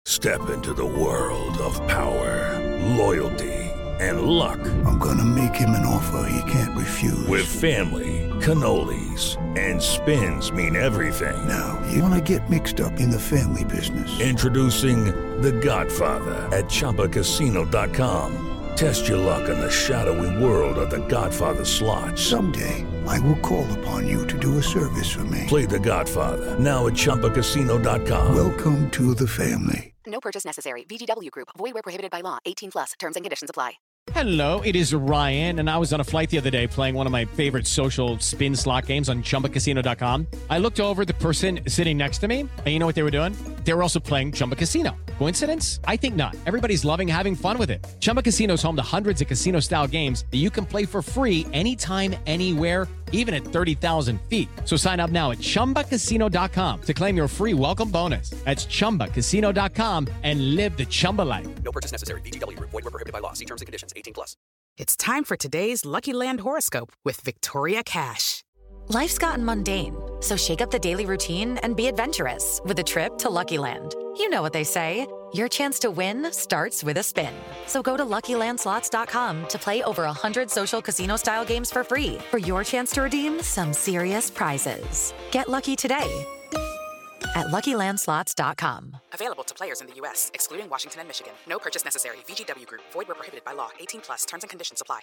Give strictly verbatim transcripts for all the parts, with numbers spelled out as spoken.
Step into the world of power, loyalty, and luck. I'm gonna make him an offer he can't refuse. With family, cannolis, and spins mean everything. Now, you wanna get mixed up in the family business. Introducing The Godfather at Chumba Casino dot com. Test your luck in the shadowy world of The Godfather slot. Someday, I will call upon you to do a service for me. Play The Godfather, now at Chumba Casino dot com. Welcome to the family. No purchase necessary. V G W Group. Void where prohibited by law. eighteen plus. Terms and conditions apply. Hello, it is Ryan, and I was on a flight the other day playing one of my favorite social spin slot games on Chumba Casino dot com. I looked over at the person sitting next to me, and you know what they were doing? They were also playing Chumba Casino. Coincidence? I think not. Everybody's loving having fun with it. Chumba Casino is home to hundreds of casino-style games that you can play for free anytime, anywhere, even at thirty thousand feet. So sign up now at Chumba Casino dot com to claim your free welcome bonus. That's Chumba Casino dot com and live the Chumba life. No purchase necessary. V G W Group. Void where prohibited by law. See terms and conditions. eighteen plus. It's time for today's Lucky Land horoscope with Victoria Cash. Life's gotten mundane, so shake up the daily routine and be adventurous with a trip to Lucky Land. You know what they say, your chance to win starts with a spin. So go to Lucky Land Slots dot com to play over one hundred social casino-style games for free for your chance to redeem some serious prizes. Get lucky today at Lucky Land Slots dot com. Available to players in the U S, excluding Washington and Michigan. No purchase necessary. V G W Group. Void where prohibited by law. eighteen plus. Terms and conditions apply.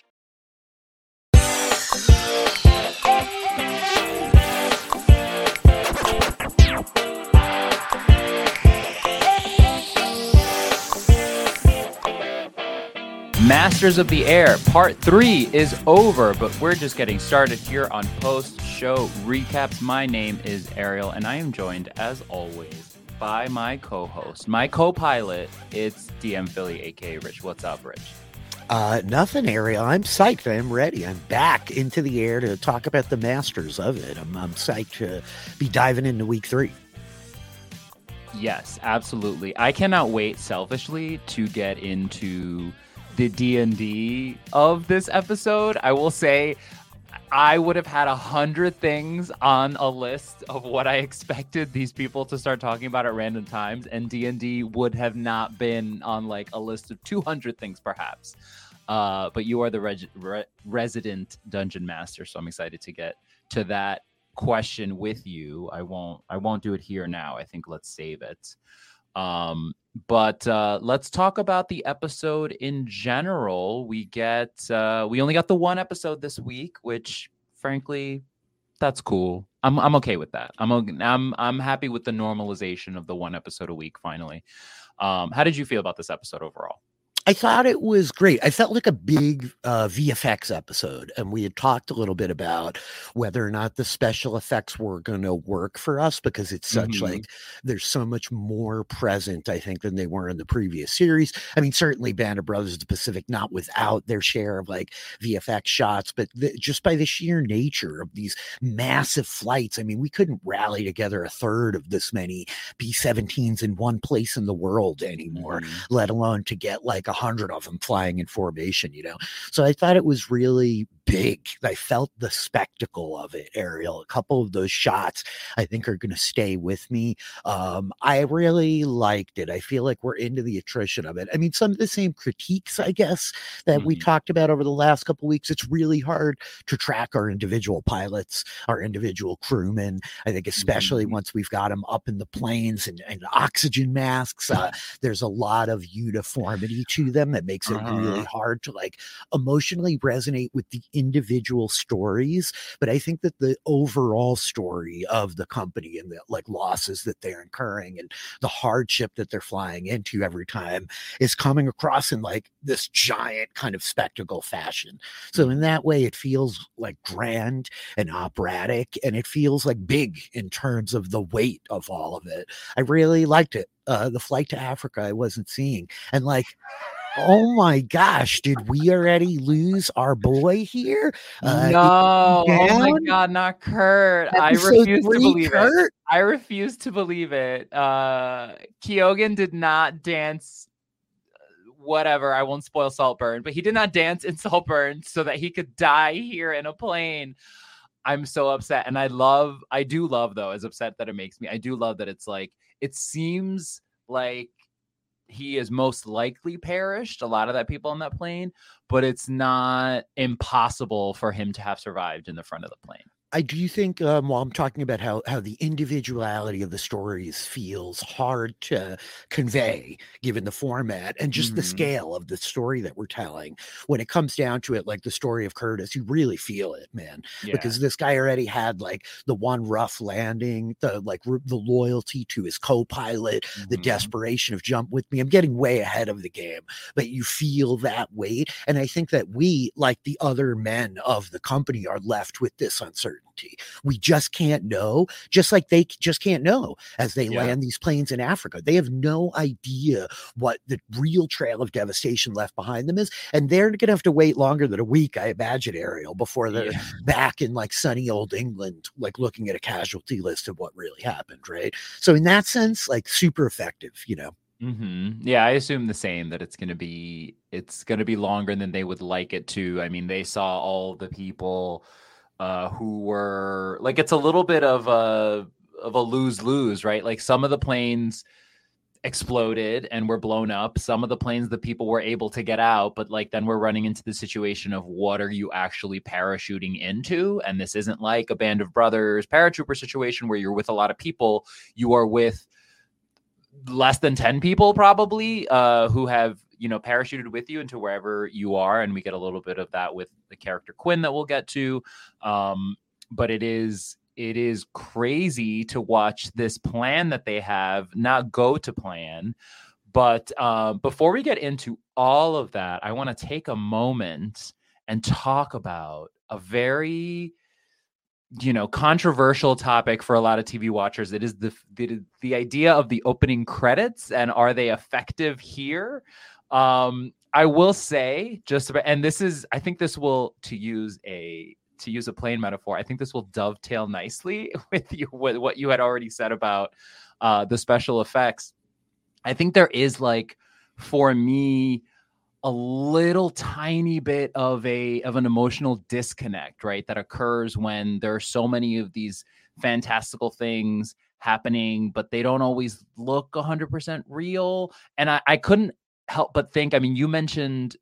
Masters of the Air Part three is over, but we're just getting started here on post-show recaps. My name is Ariel, and I am joined, as always, by my co-host, my co-pilot. It's D M Philly, a k a. Rich. What's up, Rich? Uh, nothing, Ariel. I'm psyched. I'm ready. I'm back into the air to talk about the Masters of it. I'm, I'm psyched to be diving into week three. Yes, absolutely. I cannot wait, selfishly, to get into the D and D of this episode. I will say I would have had a hundred things on a list of what I expected these people to start talking about at random times, and D and D would have not been on like a list of two hundred things perhaps. Uh, but you are the reg- re- resident dungeon master, so I'm excited to get to that question with you. I won't I won't do it here now. I think let's save it. Um, but uh, let's talk about the episode in general. We get uh, we only got the one episode this week, which frankly, that's cool. I'm I'm okay with that. I'm I'm I'm happy with the normalization of the one episode a week finally. Um, how did you feel about this episode overall? I thought it was great. I felt like a big uh, V F X episode, and we had talked a little bit about whether or not the special effects were going to work for us because it's such mm-hmm. like there's so much more present, I think, than they were in the previous series. I mean, certainly Band of Brothers of the Pacific, not without their share of like V F X shots, but the, just by the sheer nature of these massive flights. I mean, we couldn't rally together a third of this many B seventeens in one place in the world anymore, mm-hmm. let alone to get like a hundred of them flying in formation, you know? So I thought it was really big. I felt the spectacle of it, Ariel. A couple of those shots I think are going to stay with me. Um, I really liked it. I feel like we're into the attrition of it. I mean, some of the same critiques, I guess, that mm-hmm. we talked about over the last couple of weeks. It's really hard to track our individual pilots, our individual crewmen. I think especially mm-hmm. once we've got them up in the planes and, and oxygen masks, uh, there's a lot of uniformity to them that makes it uh-huh. really hard to like emotionally resonate with the individual stories. But I think that the overall story of the company and the like losses that they're incurring and the hardship that they're flying into every time is coming across in like this giant kind of spectacle fashion. So in that way, it feels like grand and operatic, and it feels like big in terms of the weight of all of it. I really liked it. Uh, the flight to Africa I wasn't seeing. And like, oh my gosh, did we already lose our boy here? Uh, no, oh my God, not Kurt. Episode I refuse three, to believe Kurt? it. I refuse to believe it. Uh, Kyogen did not dance. Whatever, I won't spoil Saltburn, but he did not dance in Saltburn so that he could die here in a plane. I'm so upset. And I love, I do love though, as upset that it makes me, I do love that it's like, it seems like he is most likely perished, a lot of that people on that plane, but it's not impossible for him to have survived in the front of the plane. I do think um, while I'm talking about how how the individuality of the stories feels hard to convey given the format and just mm-hmm. the scale of the story that we're telling, when it comes down to it, like the story of Curtis, you really feel it, man, yeah. because this guy already had like the one rough landing, the like r- the loyalty to his co-pilot, mm-hmm. the desperation of jump with me. I'm getting way ahead of the game, but you feel that weight. And I think that we, like the other men of the company, are left with this uncertainty. We just can't know, just like they just can't know as they yeah. land these planes in Africa. They have no idea what the real trail of devastation left behind them is. And they're going to have to wait longer than a week, I imagine, Ariel, before they're yeah. back in like sunny old England, like looking at a casualty list of what really happened. Right. So in that sense, like super effective, you know. Mm-hmm. Yeah, I assume the same, that it's going to be it's going to be longer than they would like it to. I mean, they saw all the people Uh, who were like, it's a little bit of a of a lose-lose, right? Like some of the planes exploded and were blown up. Some of the planes, the people were able to get out, but like then we're running into the situation of what are you actually parachuting into? And this isn't like a Band of Brothers paratrooper situation where you're with a lot of people. You are with less than ten people probably uh, who have, you know, parachuted with you into wherever you are. And we get a little bit of that with the character Quinn that we'll get to. Um, but it is, it is crazy to watch this plan that they have not go to plan. But uh, before we get into all of that, I want to take a moment and talk about a very, you know, controversial topic for a lot of T V watchers. It is the, the, the idea of the opening credits, and are they effective here? Um, I will say just about, and this is, I think this will, to use a, to use a plane metaphor, I think this will dovetail nicely with you, with what you had already said about, uh, the special effects. I think there is like, for me, a little tiny bit of a, of an emotional disconnect, right? That occurs when there are so many of these fantastical things happening, but they don't always look a hundred percent real. And I, I couldn't help but think, I mean, you mentioned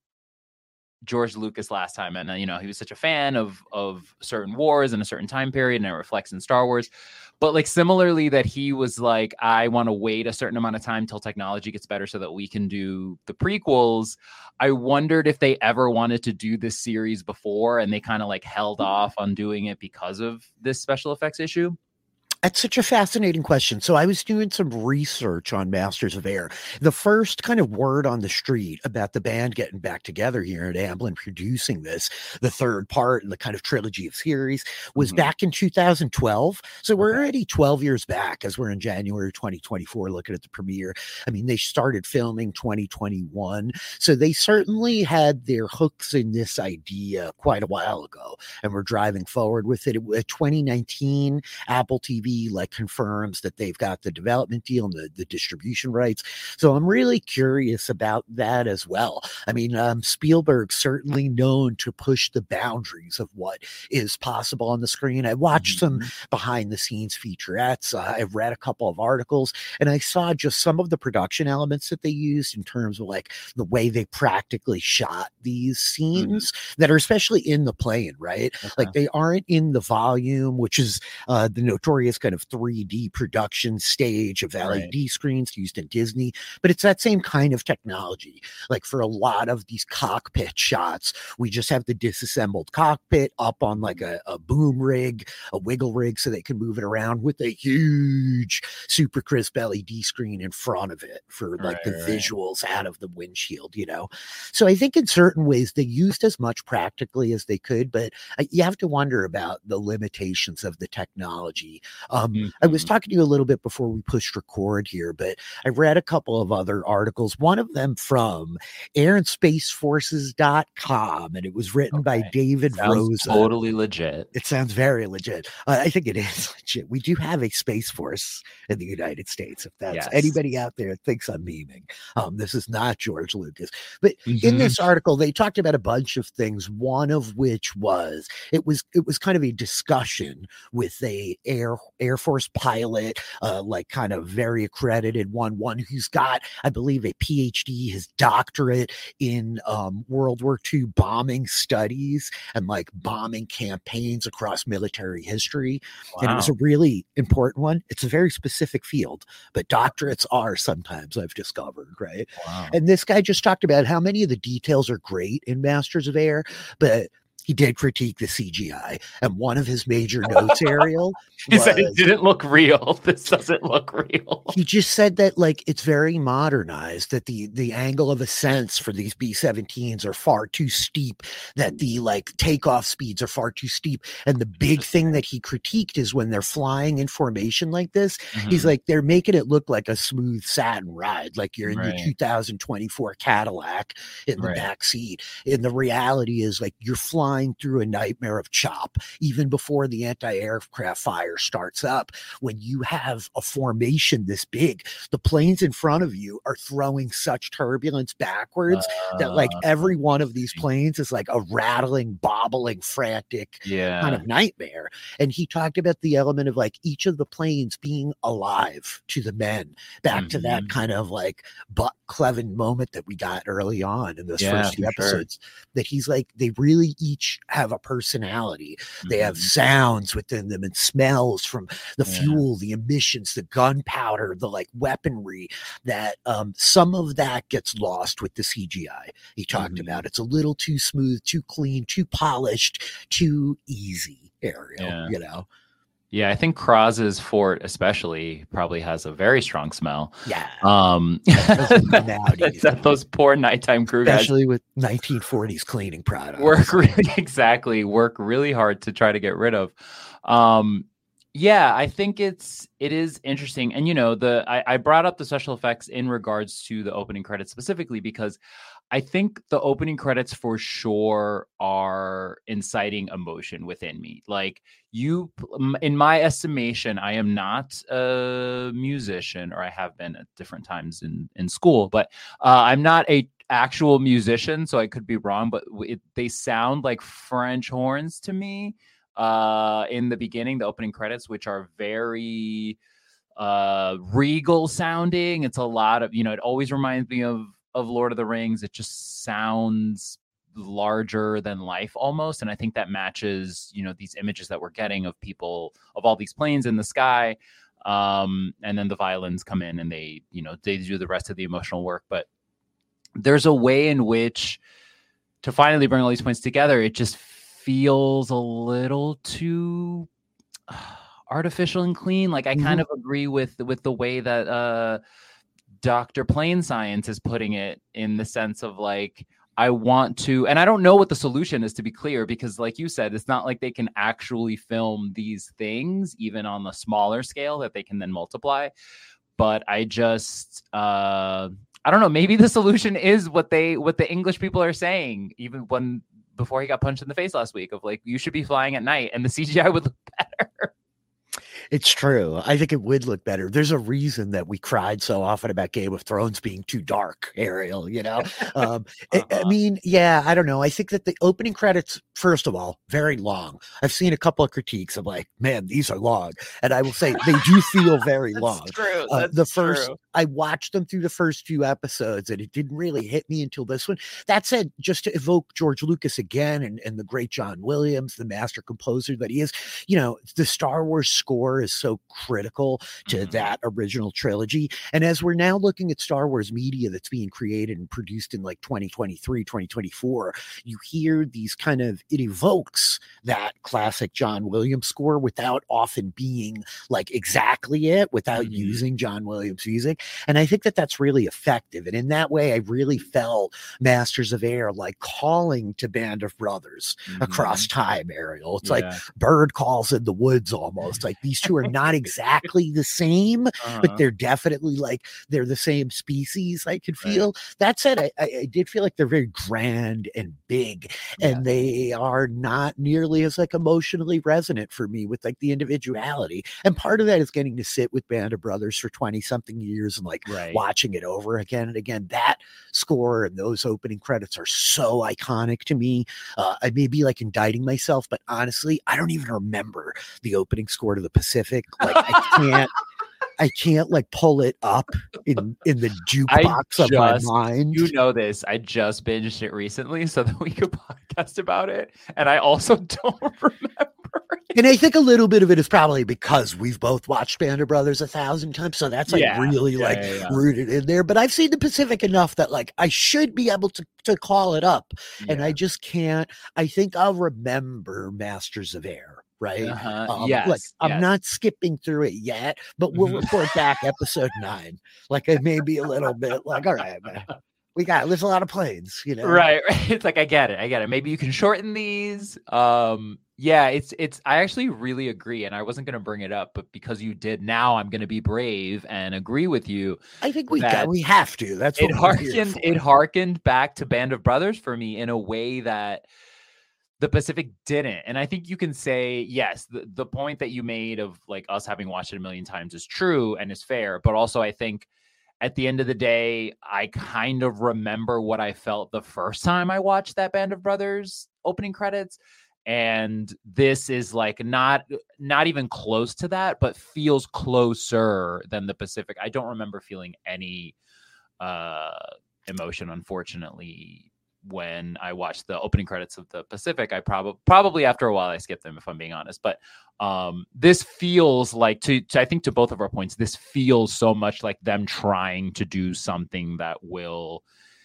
George Lucas last time, and uh, you know, he was such a fan of of certain wars in a certain time period, and it reflects in Star Wars. But like similarly, that he was like, I want to wait a certain amount of time till technology gets better so that we can do the prequels. I wondered if they ever wanted to do this series before, and they kind of like held off on doing it because of this special effects issue. That's such a fascinating question. So I was doing some research on Masters of Air. The first kind of word on the street about the band getting back together here at Amblin producing this, the third part in the kind of trilogy of series, was mm-hmm. back in two thousand twelve. So we're okay. already twelve years back, as we're in January twenty twenty-four looking at the premiere. I mean, they started filming twenty twenty-one. So they certainly had their hooks in this idea quite a while ago, and we're driving forward with it. It twenty nineteen, Apple T V like confirms that they've got the development deal and the, the distribution rights. So I'm really curious about that as well. I mean, um, Spielberg certainly known to push the boundaries of what is possible on the screen. I watched mm-hmm. some behind the scenes featurettes. Uh, I've read a couple of articles, and I saw just some of the production elements that they used in terms of like the way they practically shot these scenes mm-hmm. that are especially in the plane, right? Okay. Like they aren't in the volume, which is uh, the notorious kind of three D production stage of L E D right. screens used in Disney, but it's that same kind of technology. Like for a lot of these cockpit shots, we just have the disassembled cockpit up on like a, a boom rig, a wiggle rig, so they can move it around with a huge super crisp L E D screen in front of it for like right, the right. visuals out of the windshield, you know? So I think in certain ways they used as much practically as they could, but you have to wonder about the limitations of the technology. Um, mm-hmm. I was talking to you a little bit before we pushed record here, but I read a couple of other articles, one of them from air and space forces dot com, and it was written okay. by David sounds Rosa. Totally legit. It sounds very legit. Uh, I think it is legit. We do have a space force in the United States, if that's yes. anybody out there thinks I'm memeing. Um, this is not George Lucas. But mm-hmm. in this article, they talked about a bunch of things, one of which was, it was, it was kind of a discussion with a air Air Force pilot, uh, like kind of very accredited one, one who's got, I believe, a P H D, his doctorate in um, World War Two bombing studies and like bombing campaigns across military history. Wow. And it was a really important one. It's a very specific field, but doctorates are sometimes, I've discovered, right? Wow. And this guy just talked about how many of the details are great in Masters of Air, but he did critique the C G I, and one of his major notes, Ariel, he was, said it didn't look real. This doesn't look real. He just said that like it's very modernized, that the the angle of ascents for these B seventeens are far too steep, that the like takeoff speeds are far too steep. And the big thing that he critiqued is when they're flying in formation like this, mm-hmm. he's like, they're making it look like a smooth satin ride, like you're in right. your two thousand twenty-four Cadillac in the right. back seat. And the reality is like you're flying through a nightmare of chop even before the anti-aircraft fire starts up. When you have a formation this big, the planes in front of you are throwing such turbulence backwards uh, that like every one of these planes is like a rattling, bobbling, frantic yeah. kind of nightmare. And he talked about the element of like each of the planes being alive to the men, back mm-hmm. to that kind of like Buck Cleven moment that we got early on in those yeah, first few episodes, sure. that he's like, they really each have a personality. Mm-hmm. They have sounds within them and smells from the yeah. fuel, the emissions, the gunpowder, the like weaponry, that um, some of that gets lost with the C G I he talked mm-hmm. about. It's a little too smooth, too clean, too polished, too easy, Ariel, yeah. you know? Yeah, I think Kroz's fort especially probably has a very strong smell. Yeah. Um, that those poor nighttime crew guys, especially with nineteen forties cleaning products, work really exactly work really hard to try to get rid of. Um, yeah, I think it's it is interesting, and you know, the I, I brought up the special effects in regards to the opening credits specifically because I think the opening credits for sure are inciting emotion within me. Like you, in my estimation, I am not a musician, or I have been at different times in, in school, but uh, I'm not a actual musician, so I could be wrong, but it, they sound like French horns to me uh, in the beginning, the opening credits, which are very uh, regal sounding. It's a lot of, you know, it always reminds me of of Lord of the Rings. It just sounds larger than life almost, and I think that matches, you know, these images that we're getting of people, of all these planes in the sky, um and then the violins come in and they, you know, they do the rest of the emotional work. But there's a way in which to finally bring all these points together, it just feels a little too uh, artificial and clean. Like I mm-hmm. kind of agree with with the way that uh Doctor Plain Science is putting it, in the sense of like, I want to, and I don't know what the solution is, to be clear, because like you said, it's not like they can actually film these things even on the smaller scale that they can then multiply. But I just, uh, I don't know, maybe the solution is what they, what the English people are saying, even when, before he got punched in the face last week, of like, you should be flying at night and the C G I would look better. It's true. I think it would look better. There's a reason that we cried so often about Game of Thrones being too dark, Ariel, you know? Um, uh-huh. I, I mean, yeah, I don't know. I think that the opening credits, first of all, very long. I've seen a couple of critiques of like, man, these are long. And I will say they do feel very That's long. True. Uh, That's the first, true. I watched them through the first few episodes and it didn't really hit me until this one. That said, just to evoke George Lucas again and, and the great John Williams, the master composer that he is, you know, the Star Wars score is so critical to mm-hmm. that original trilogy. And as we're now looking at Star Wars media that's being created and produced in like twenty twenty-three, twenty twenty-four, you hear these kind of, it evokes that classic John Williams score without often being like exactly it, without mm-hmm. using John Williams music. And I think that that's really effective. And in that way, I really felt Masters of Air like calling to Band of Brothers mm-hmm. across time, Ariel. It's yeah. like bird calls in the woods almost. Like these two are not exactly the same, uh-huh. but they're definitely like they're the same species. I could feel right. that said, I, I did feel like they're very grand and big, yeah. and they are not nearly as like emotionally resonant for me with like the individuality. And part of that is getting to sit with Band of Brothers for twenty something years years and like right. watching it over again and again. That score and those opening credits are so iconic to me. Uh, I may be like indicting myself, but honestly, I don't even remember the opening score to the Pacific. Like I can't. I can't like pull it up in, in the jukebox of my mind. You know this. I just binged it recently so that we could podcast about it. And I also don't remember it. And I think a little bit of it is probably because we've both watched Band of Brothers a thousand times. So that's like yeah. really yeah, like yeah, yeah. rooted in there. But I've seen the Pacific enough that like I should be able to, to call it up. Yeah. And I just can't. I think I'll remember Masters of Air. Right. Uh-huh. Um, yes, like I'm yes. not skipping through it yet, but we'll report back episode nine. Like I may be a little bit like, all right, man, we got there's a lot of planes, you know. Right, right. It's like I get it. I get it. Maybe you can shorten these. Um, yeah, it's it's I actually really agree. And I wasn't gonna bring it up, but because you did, now I'm gonna be brave and agree with you. I think we got we have to. That's what it harkened it harkened back to Band of Brothers for me in a way that the Pacific didn't. And I think you can say, yes, the, the point that you made of like us having watched it a million times is true and is fair. But also I think at the end of the day, I kind of remember what I felt the first time I watched that Band of Brothers opening credits. And this is like not, not even close to that, but feels closer than the Pacific. I don't remember feeling any uh, emotion, unfortunately, when I watched the opening credits of the Pacific. I probably probably after a while I skipped them, if I'm being honest. But um, this feels like to, to I think to both of our points, this feels so much like them trying to do something that will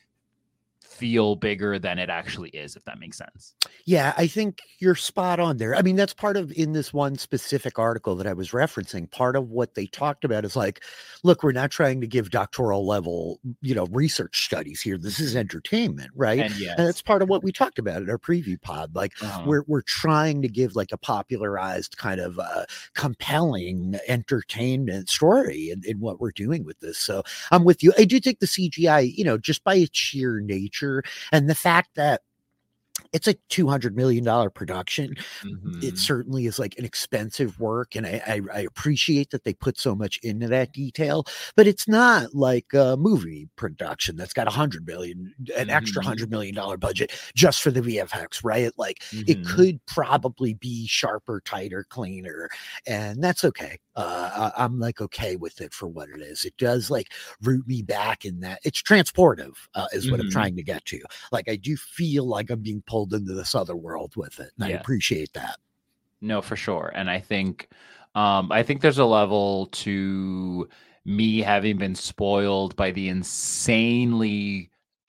feel bigger than it actually is, if that makes sense. Yeah, I think you're spot on there. I mean, that's part of in this one specific article that I was referencing. Part of what they talked about is like, look, we're not trying to give doctoral level, you know, research studies here. This is entertainment, right? And, yes. and that's part of what we talked about in our preview pod. Like, uh-huh. we're we're trying to give like a popularized kind of uh, compelling entertainment story in, in what we're doing with this. So I'm with you. I do think the C G I, you know, just by its sheer nature and the fact that it's a two hundred million dollars production. Mm-hmm. It certainly is like an expensive work. And I, I, I appreciate that they put so much into that detail, but it's not like a movie production that's got a hundred million, an mm-hmm. extra hundred million dollar budget just for the V F X, right? Like mm-hmm. it could probably be sharper, tighter, cleaner. And that's okay. Uh, I, I'm like, okay with it for what it is. It does like root me back in that it's transportive uh, is what mm-hmm. I'm trying to get to. Like, I do feel like I'm being pulled into this other world with it. And yeah. I appreciate that. No, for sure. And I think, um, I think there's a level to me having been spoiled by the insanely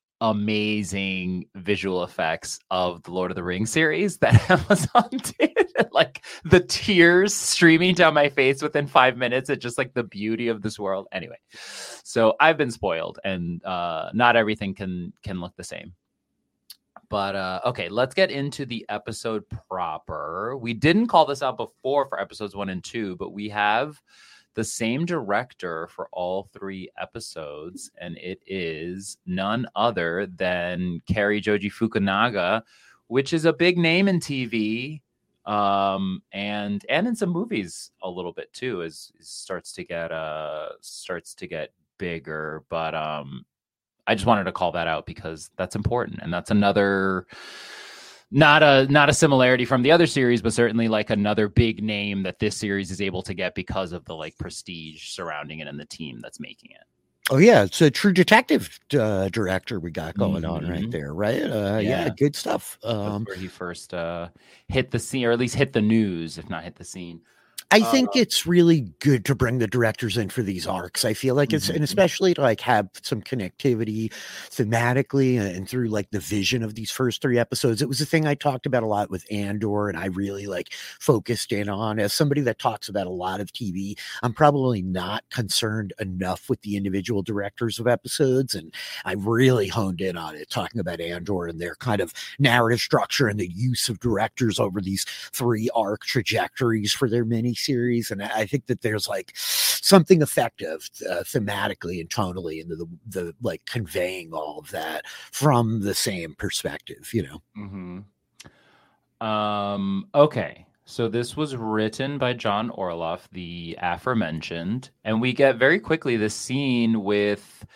amazing visual effects of the Lord of the Rings series that Amazon did. Like the tears streaming down my face within five minutes at just like the beauty of this world. Anyway, so I've been spoiled, and uh, not everything can can look the same. But uh, okay, let's get into the episode proper. We didn't call this out before for episodes one and two, but we have the same director for all three episodes, and it is none other than Cary Joji Fukunaga, which is a big name in T V, um, and and in some movies a little bit too, as it starts to get uh starts to get bigger. But um, I just wanted to call that out because that's important, and that's another. Not a not a similarity from the other series, but certainly like another big name that this series is able to get because of the like prestige surrounding it and the team that's making it. Oh yeah, it's a True Detective uh, director we got going mm-hmm. on right there, right? Uh, yeah. yeah, good stuff. Um, that's where he first uh, hit the scene, or at least hit the news, if not hit the scene. I think uh, it's really good to bring the directors in for these arcs. I feel like it's, mm-hmm. and especially to like have some connectivity thematically and through like the vision of these first three episodes. It was a thing I talked about a lot with Andor, and I really like focused in on. As somebody that talks about a lot of T V, I'm probably not concerned enough with the individual directors of episodes, and I really honed in on it, talking about Andor and their kind of narrative structure and the use of directors over these three arc trajectories for their mini series. And I think that there's like something effective uh, thematically and tonally into the, the like conveying all of that from the same perspective, you know? Mm-hmm. Um, okay. So this was written by John Orloff, the aforementioned, and we get very quickly this scene with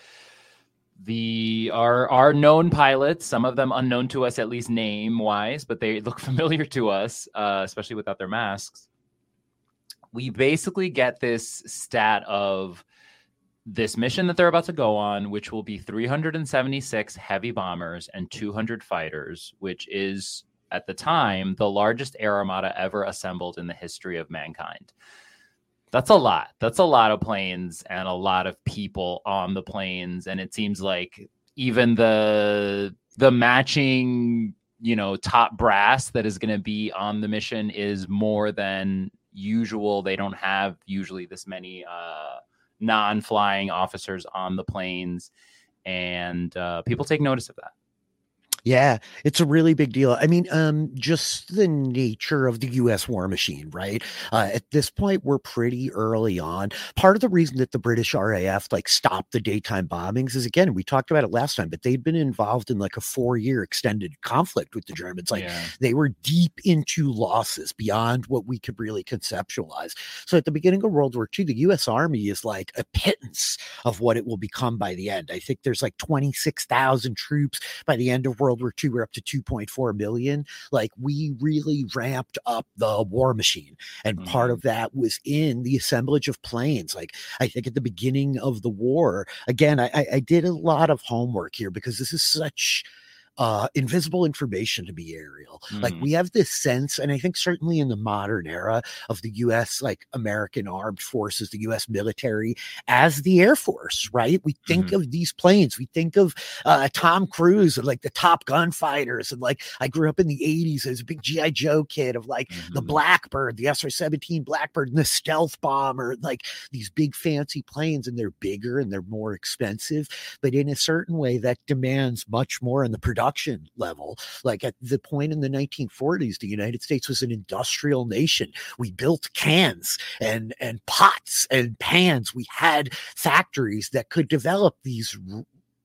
the our our known pilots, some of them unknown to us, at least name wise, but they look familiar to us, uh, especially without their masks. We basically get this stat of this mission that they're about to go on, which will be three hundred seventy-six heavy bombers and two hundred fighters, which is at the time the largest air armada ever assembled in the history of mankind. That's a lot. That's a lot of planes and a lot of people on the planes. And it seems like even the the matching, you know, top brass that is going to be on the mission is more than usual. They don't have usually this many uh, non-flying officers on the planes. And uh, people take notice of that. Yeah, it's a really big deal. I mean, um, just the nature of the U S war machine, right? Uh, at this point, we're pretty early on. Part of the reason that the British R A F like stopped the daytime bombings is, again, we talked about it last time, but they'd been involved in like a four-year extended conflict with the Germans. Like yeah. they were deep into losses beyond what we could really conceptualize. So at the beginning of World War Two, the U S Army is like a pittance of what it will become by the end. I think there's like twenty-six thousand troops by the end of World World War Two. We're up to two point four million. Like we really ramped up the war machine. And mm-hmm. part of that was in the assemblage of planes. Like I think at the beginning of the war, again, I, I did a lot of homework here because this is such Uh, invisible information to be, Ariel. Mm. Like we have this sense, and I think certainly in the modern era of the U S, like American armed forces, the U S military as the Air Force, right? We think mm-hmm. of these planes. We think of uh, Tom Cruise and like the Top Gun fighters. And like I grew up in the eighties as a big G I Joe kid of like mm-hmm. the Blackbird, the S R seventeen Blackbird, and the stealth bomber, like these big fancy planes, and they're bigger and they're more expensive. But in a certain way, that demands much more in the production level. Like at the point in the nineteen forties, the United States was an industrial nation. We built cans and and pots and pans. We had factories that could develop these r-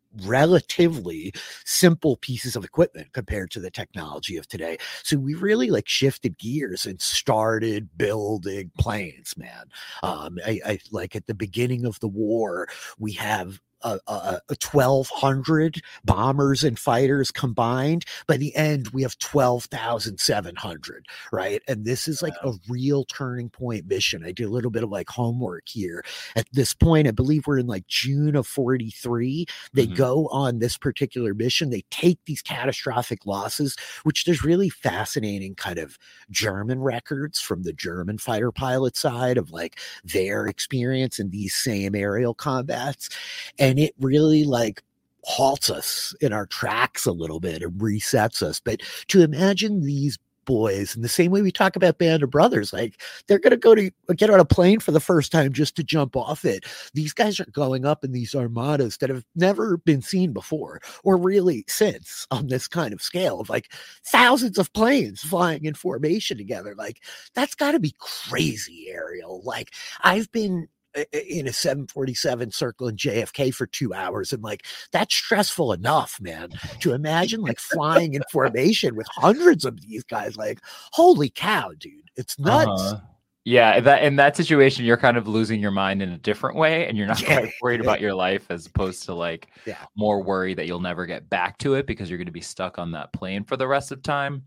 relatively simple pieces of equipment compared to the technology of today. So we really like shifted gears and started building planes, man. Um, I, I like at the beginning of the war, we have Uh, uh, twelve hundred bombers and fighters combined. By the end, we have twelve thousand seven hundred, right? And this is like a real turning point mission. I did a little bit of like homework here. At this point, I believe we're in like June of forty-three. They mm-hmm. go on this particular mission. They take these catastrophic losses, which there's really fascinating kind of German records from the German fighter pilot side of like their experience in these same aerial combats. And And it really like halts us in our tracks a little bit and resets us. But to imagine these boys in the same way we talk about Band of Brothers, like they're going to go to get on a plane for the first time just to jump off it. These guys are going up in these armadas that have never been seen before or really since on this kind of scale of like thousands of planes flying in formation together. Like that's got to be crazy, Ariel. Like I've been in a seven forty-seven circling J F K for two hours. And like, that's stressful enough, man, to imagine like flying in formation with hundreds of these guys. Like, holy cow, dude, it's nuts. Uh-huh. Yeah. That in that situation, you're kind of losing your mind in a different way. And you're not Yeah. quite worried about your life as opposed to like Yeah. more worried that you'll never get back to it because you're going to be stuck on that plane for the rest of time.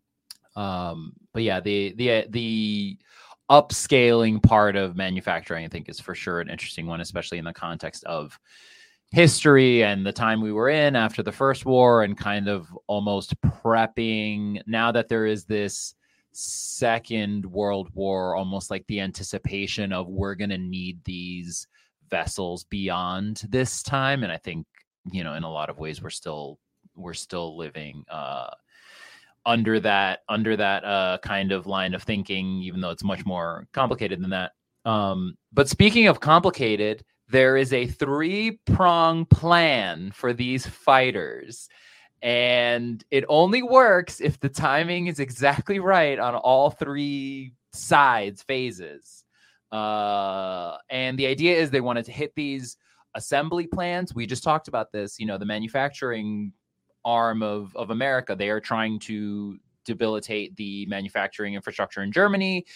Um, but yeah, the, the, the, upscaling part of manufacturing, I think, is for sure an interesting one, especially in the context of history and the time we were in after the First War and kind of almost prepping now that there is this Second World War, almost like the anticipation of we're going to need these vessels beyond this time. And I think, you know, in a lot of ways, we're still we're still living uh under that under that uh kind of line of thinking, even though it's much more complicated than that. Um but speaking of complicated, there is a three-prong plan for these fighters, and it only works if the timing is exactly right on all three sides phases. Uh and the idea is they wanted to hit these assembly plants. We just talked about this, you know, the manufacturing arm of, of America. They are trying to debilitate the manufacturing infrastructure in Germany.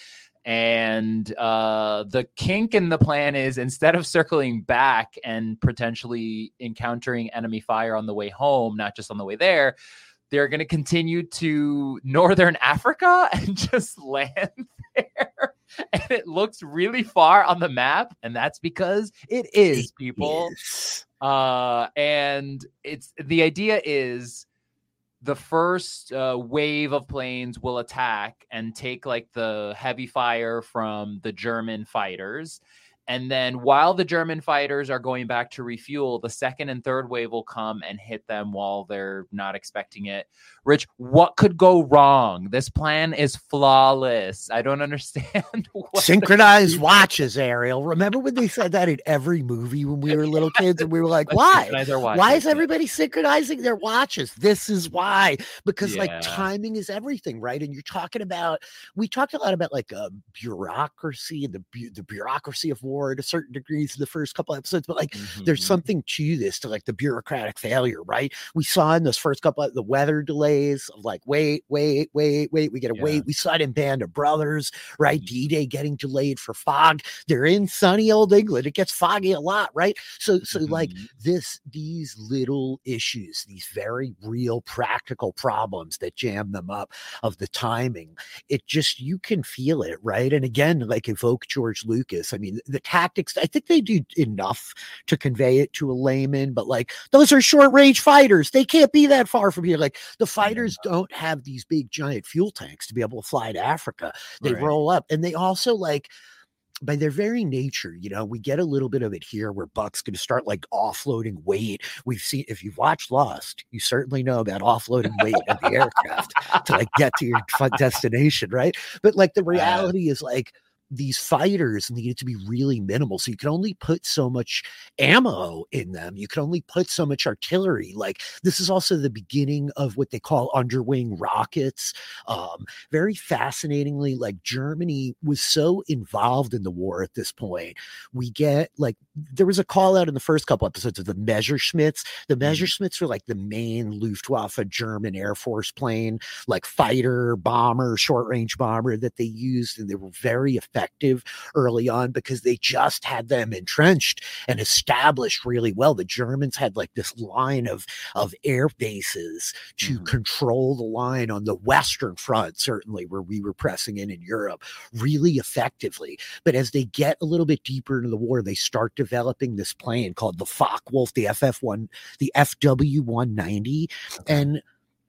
And uh, the kink in the plan is, instead of circling back and potentially encountering enemy fire on the way home, not just on the way there, they're going to continue to Northern Africa and just land there. And it looks really far on the map. And that's because it is, people. Yes. Uh, and it's the idea is the first uh, wave of planes will attack and take like the heavy fire from the German fighters. And then while the German fighters are going back to refuel, the second and third wave will come and hit them while they're not expecting it. Rich, what could go wrong? This plan is flawless. I don't understand. What Synchronized watches, Ariel. Remember when they said that in every movie when we were little kids and we were like, why? Why is everybody synchronizing their watches? This is why. Because yeah. like timing is everything, right? And you're talking about, we talked a lot about like uh, bureaucracy and the, bu- the bureaucracy of war to certain degrees in the first couple episodes, but like mm-hmm. there's something to this, to like the bureaucratic failure, right? We saw in those first couple of the weather delays of like, wait, wait, wait, wait, we gotta yeah. wait. We saw it in Band of Brothers, right? Mm-hmm. D-Day getting delayed for fog. They're in sunny old England. It gets foggy a lot, right? So, so mm-hmm. like this, these little issues, these very real practical problems that jam them up of the timing, it just, you can feel it, right? And again, like evoke George Lucas. I mean, the tactics, I think they do enough to convey it to a layman, but like those are short range fighters. They can't be that far from here. Like the fighters don't have these big giant fuel tanks to be able to fly to Africa. They right. roll up, and they also like, by their very nature, you know, we get a little bit of it here where Buck's going to start like offloading weight. We've seen, if you've watched Lost, you certainly know about offloading weight of the aircraft to like get to your destination, right? But like the reality uh, is like, these fighters needed to be really minimal. So you can only put so much ammo in them. You can only put so much artillery. Like this is also the beginning of what they call underwing rockets. Um, very fascinatingly, like Germany was so involved in the war at this point. We get like, there was a call out in the first couple episodes of the Messerschmitts. The Messerschmitts were like the main Luftwaffe German Air Force plane, like fighter, bomber, short range bomber that they used. And they were very effective effective early on because they just had them entrenched and established really well. The Germans had like this line of, of air bases to mm-hmm. control the line on the Western front, certainly where we were pressing in in Europe really effectively. But as they get a little bit deeper into the war, they start developing this plane called the Focke-Wulf, the F F one, the F W one ninety. Okay. And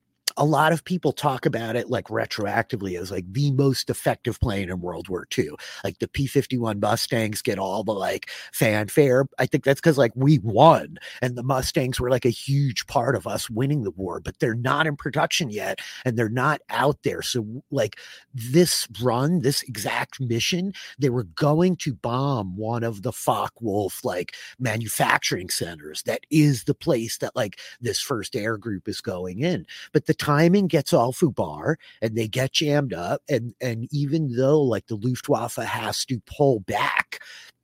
a lot of people talk about it like retroactively as like the most effective plane in World War Two. Like the P fifty-one Mustangs get all the like fanfare. I think that's because like we won and the Mustangs were like a huge part of us winning the war, but they're not in production yet and they're not out there. So like this run, this exact mission, they were going to bomb one of the Focke-Wulf like manufacturing centers. That is the place that like this first air group is going in. But the timing gets all foobar and they get jammed up. And, and even though like the Luftwaffe has to pull back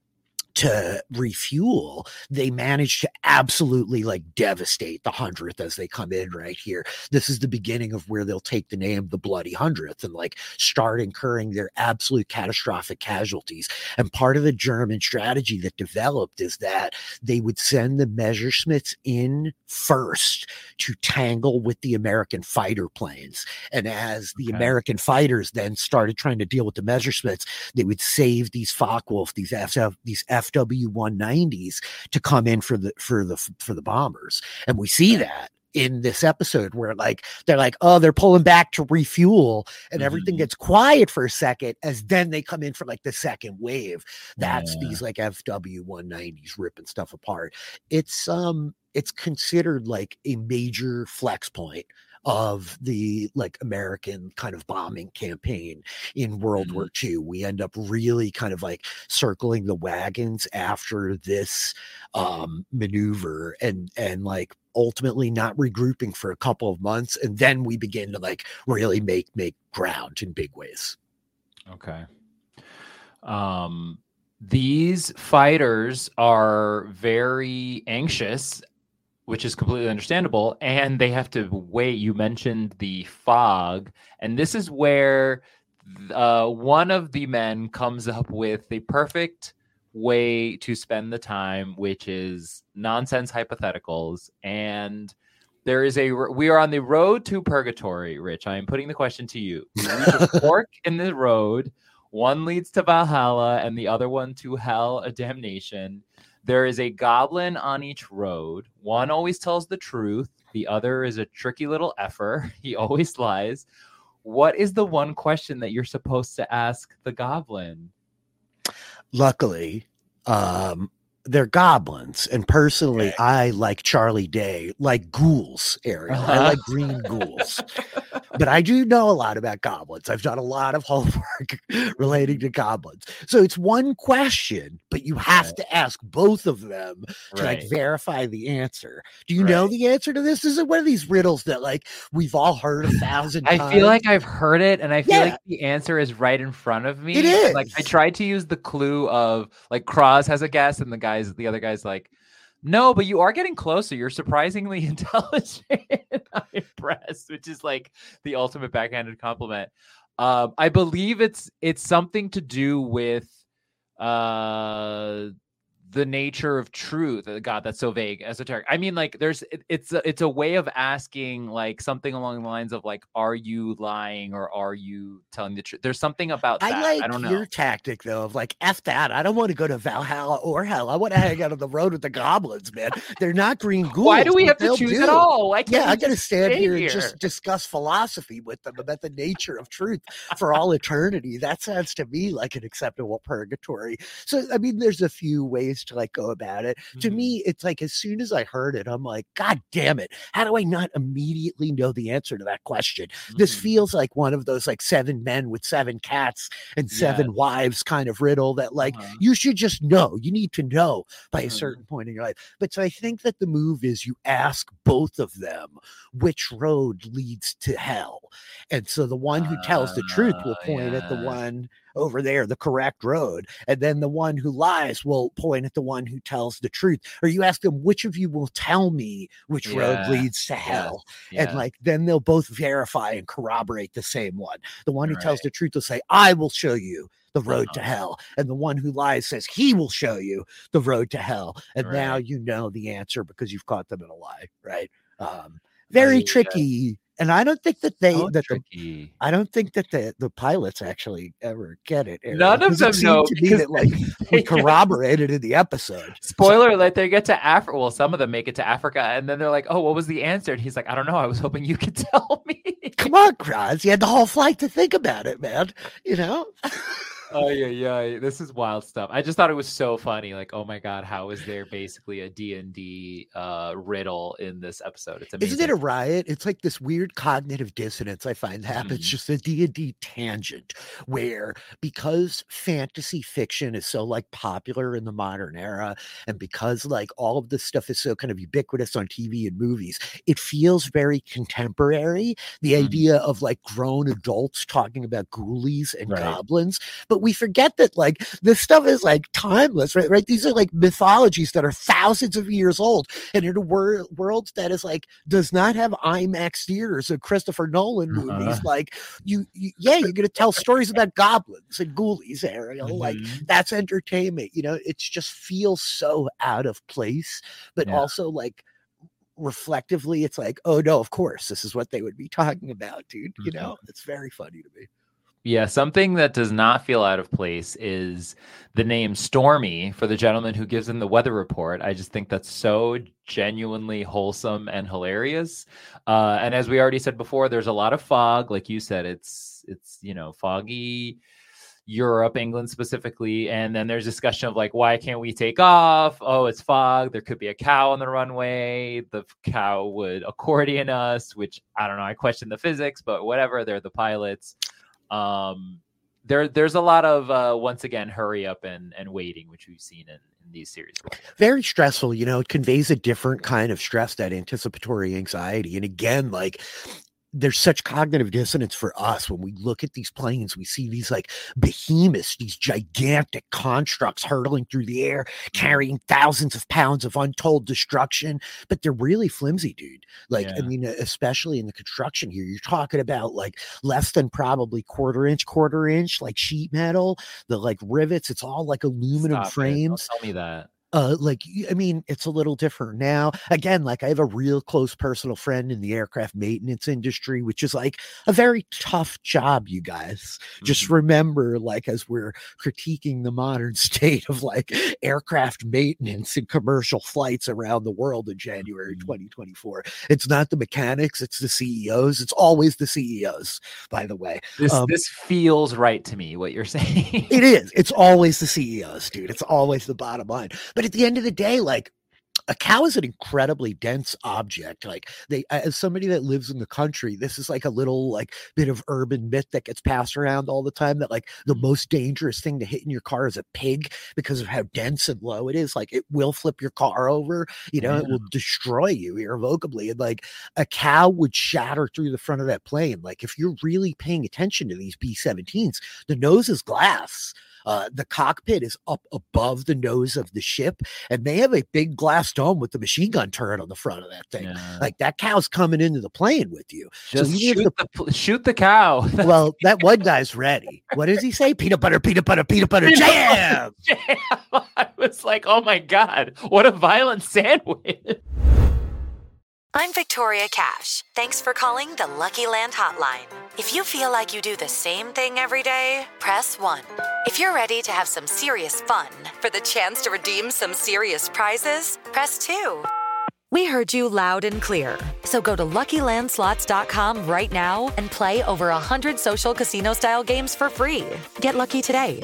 to refuel, they manage to absolutely like devastate the hundredth as they come in right here. This is the beginning of where they'll take the name the Bloody Hundredth and like start incurring their absolute catastrophic casualties. And part of the German strategy that developed is that they would send the Messerschmitts in first to tangle with the American fighter planes. And as the okay. American fighters then started trying to deal with the Messerschmitts, they would save these Focke-Wulf, these F F, these F W one nineties to come in for the for the for the bombers. And we see that in this episode where like they're like, oh, they're pulling back to refuel and mm-hmm. everything gets quiet for a second as then they come in for like the second wave. That's yeah. these like F W one nineties ripping stuff apart. It's um it's considered like a major flex point of the like American kind of bombing campaign in World mm-hmm. War Two. We end up really kind of like circling the wagons after this um, maneuver and, and like ultimately not regrouping for a couple of months. And then we begin to like really make, make ground in big ways. Okay. Um, these fighters are very anxious which is completely understandable. And they have to wait. You mentioned the fog, and this is where uh, one of the men comes up with the perfect way to spend the time, which is nonsense hypotheticals. And there is a we are on the road to purgatory. Rich, I am putting the question to you. You reach a fork in the road. One leads to Valhalla and the other one to hell, a damnation. There is a goblin on each road. One always tells the truth. The other is a tricky little effer. He always lies. What is the one question that you're supposed to ask the goblin? Luckily, um, they're goblins. And personally, okay. I like Charlie Day, like ghouls, Ariel. Uh-huh. I like green ghouls. But I do know a lot about goblins. I've done a lot of homework relating to goblins. So it's one question, but you have right. to ask both of them to right. like verify the answer. Do you right. know the answer to this? Is it one of these riddles that like we've all heard a thousand I times? I feel like I've heard it, and I feel yeah. like the answer is right in front of me. It is. Like I tried to use the clue of like Cross has a guess, and the guys, the other guy's like, no, but you are getting closer. You're surprisingly intelligent. I'm impressed, which is like the ultimate backhanded compliment. Um, I believe it's it's something to do with uh, the nature of truth. God, that's so vague, esoteric. I mean, like, there's it, it's a, it's a way of asking like something along the lines of like, are you lying or are you telling the truth? There's something about that. I like I don't know. your tactic though of like, F that. I don't want to go to Valhalla or hell. I want to hang out on the road with the goblins, man. They're not green ghouls. Why do we have to choose do. at all? Why can't yeah, I got to stand here, here and just discuss philosophy with them about the nature of truth for all eternity. That sounds to me like an acceptable purgatory. So, I mean, there's a few ways to like go about it. Mm-hmm. To me, it's like as soon as I heard it, I'm like, God damn it. How do I not immediately know the answer to that question? Mm-hmm. This feels like one of those like seven men with seven cats and seven yes. wives kind of riddle that like uh-huh. you should just know. You need to know by a certain uh-huh. point in your life. But so I think that the move is you ask both of them which road leads to hell. And so the one who tells the truth will point uh, yeah. at the one over there, the correct road. And then the one who lies will point at the one who tells the truth. Or you ask them, which of you will tell me which yeah. road leads to hell? Yeah. Yeah. And like, then they'll both verify and corroborate the same one. The one who right. tells the truth will say, I will show you the road uh-huh. to hell. And the one who lies says he will show you the road to hell. And right. now you know the answer because you've caught them in a lie. Right. Um, very right. tricky. Yeah. And I don't think that they, so that the, I don't think that the, the pilots actually ever get it. Aaron, None of them know. To me that like we corroborated in the episode. Spoiler alert, they get to Africa. Well, some of them make it to Africa and then they're like, oh, what was the answer? And he's like, I don't know. I was hoping you could tell me. Come on, Kraz. You had the whole flight to think about it, man. You know? Oh yeah, yeah. This is wild stuff. I just thought it was so funny. Like, oh my god, how is there basically a D and D uh, riddle in this episode? It's amazing. Isn't it a riot? It's like this weird cognitive dissonance I find happens. Mm. Just a D and D tangent where because fantasy fiction is so like popular in the modern era, and because like all of this stuff is so kind of ubiquitous on T V and movies, it feels very contemporary. The mm. idea of like grown adults talking about ghoulies and right. goblins, but we forget that like this stuff is like timeless, right? Right? These are like mythologies that are thousands of years old, and in a wor- world that is like does not have IMAX theaters and Christopher Nolan movies. Uh-huh. Like you, you, yeah, you're gonna tell stories about goblins and ghoulies, Ariel. Mm-hmm. Like that's entertainment. You know, it just feels so out of place, but yeah. also like reflectively, it's like, oh no, of course, this is what they would be talking about, dude. Mm-hmm. You know, it's very funny to me. Yeah, something that does not feel out of place is the name Stormy for the gentleman who gives him the weather report. I just think that's so genuinely wholesome and hilarious. Uh, and as we already said before, there's a lot of fog. Like you said, it's, it's you know, foggy Europe, England specifically. And then there's discussion of like, why can't we take off? Oh, it's fog. There could be a cow on the runway. The cow would accordion us, which I don't know. I question the physics, but whatever. They're the pilots. Um, there, there's a lot of, uh, once again, hurry up and, and waiting, which we've seen in, in these series. Very stressful. You know, it conveys a different kind of stress, that anticipatory anxiety. And again, like there's such cognitive dissonance for us when we look at these planes. We see these like behemoths, these gigantic constructs hurtling through the air, carrying thousands of pounds of untold destruction, but they're really flimsy, dude. Like, yeah. I mean, especially in the construction here, you're talking about like less than probably quarter inch, quarter inch, like sheet metal, the like rivets. It's all like aluminum Stop frames. Don't tell me that. Uh, like, I mean, it's a little different now. Again, like I have a real close personal friend in the aircraft maintenance industry, which is like a very tough job, you guys. Mm-hmm. Just remember, like, as we're critiquing the modern state of like aircraft maintenance and commercial flights around the world in January mm-hmm. twenty twenty-four, it's not the mechanics, it's the C E Os. It's always the C E Os, by the way. This, um, this feels right to me, what you're saying. It is. It's always the C E Os, dude. It's always the bottom line. But at the end of the day, like a cow is an incredibly dense object. Like they, as somebody that lives in the country, this is like a little like bit of urban myth that gets passed around all the time that like the most dangerous thing to hit in your car is a pig because of how dense and low it is. Like it will flip your car over, you know, yeah. It will destroy you irrevocably. And like a cow would shatter through the front of that plane. Like if you're really paying attention to these B seventeens, the nose is glass. Uh, the cockpit is up above the nose of the ship, and they have a big glass dome with the machine gun turret on the front of that thing. Yeah. Like that cow's coming into the plane with you. Just so shoot, the, the, shoot the cow. Well, that one guy's ready. What does he say? Peanut butter, peanut butter, peanut butter, peanut jam! Butter, jam! I was like, oh my God, what a violent sandwich. I'm Victoria Cash. Thanks for calling the Lucky Land Hotline. If you feel like you do the same thing every day, press one. If you're ready to have some serious fun for the chance to redeem some serious prizes, press two. We heard you loud and clear. So go to Lucky Land Slots dot com right now and play over one hundred social casino-style games for free. Get lucky today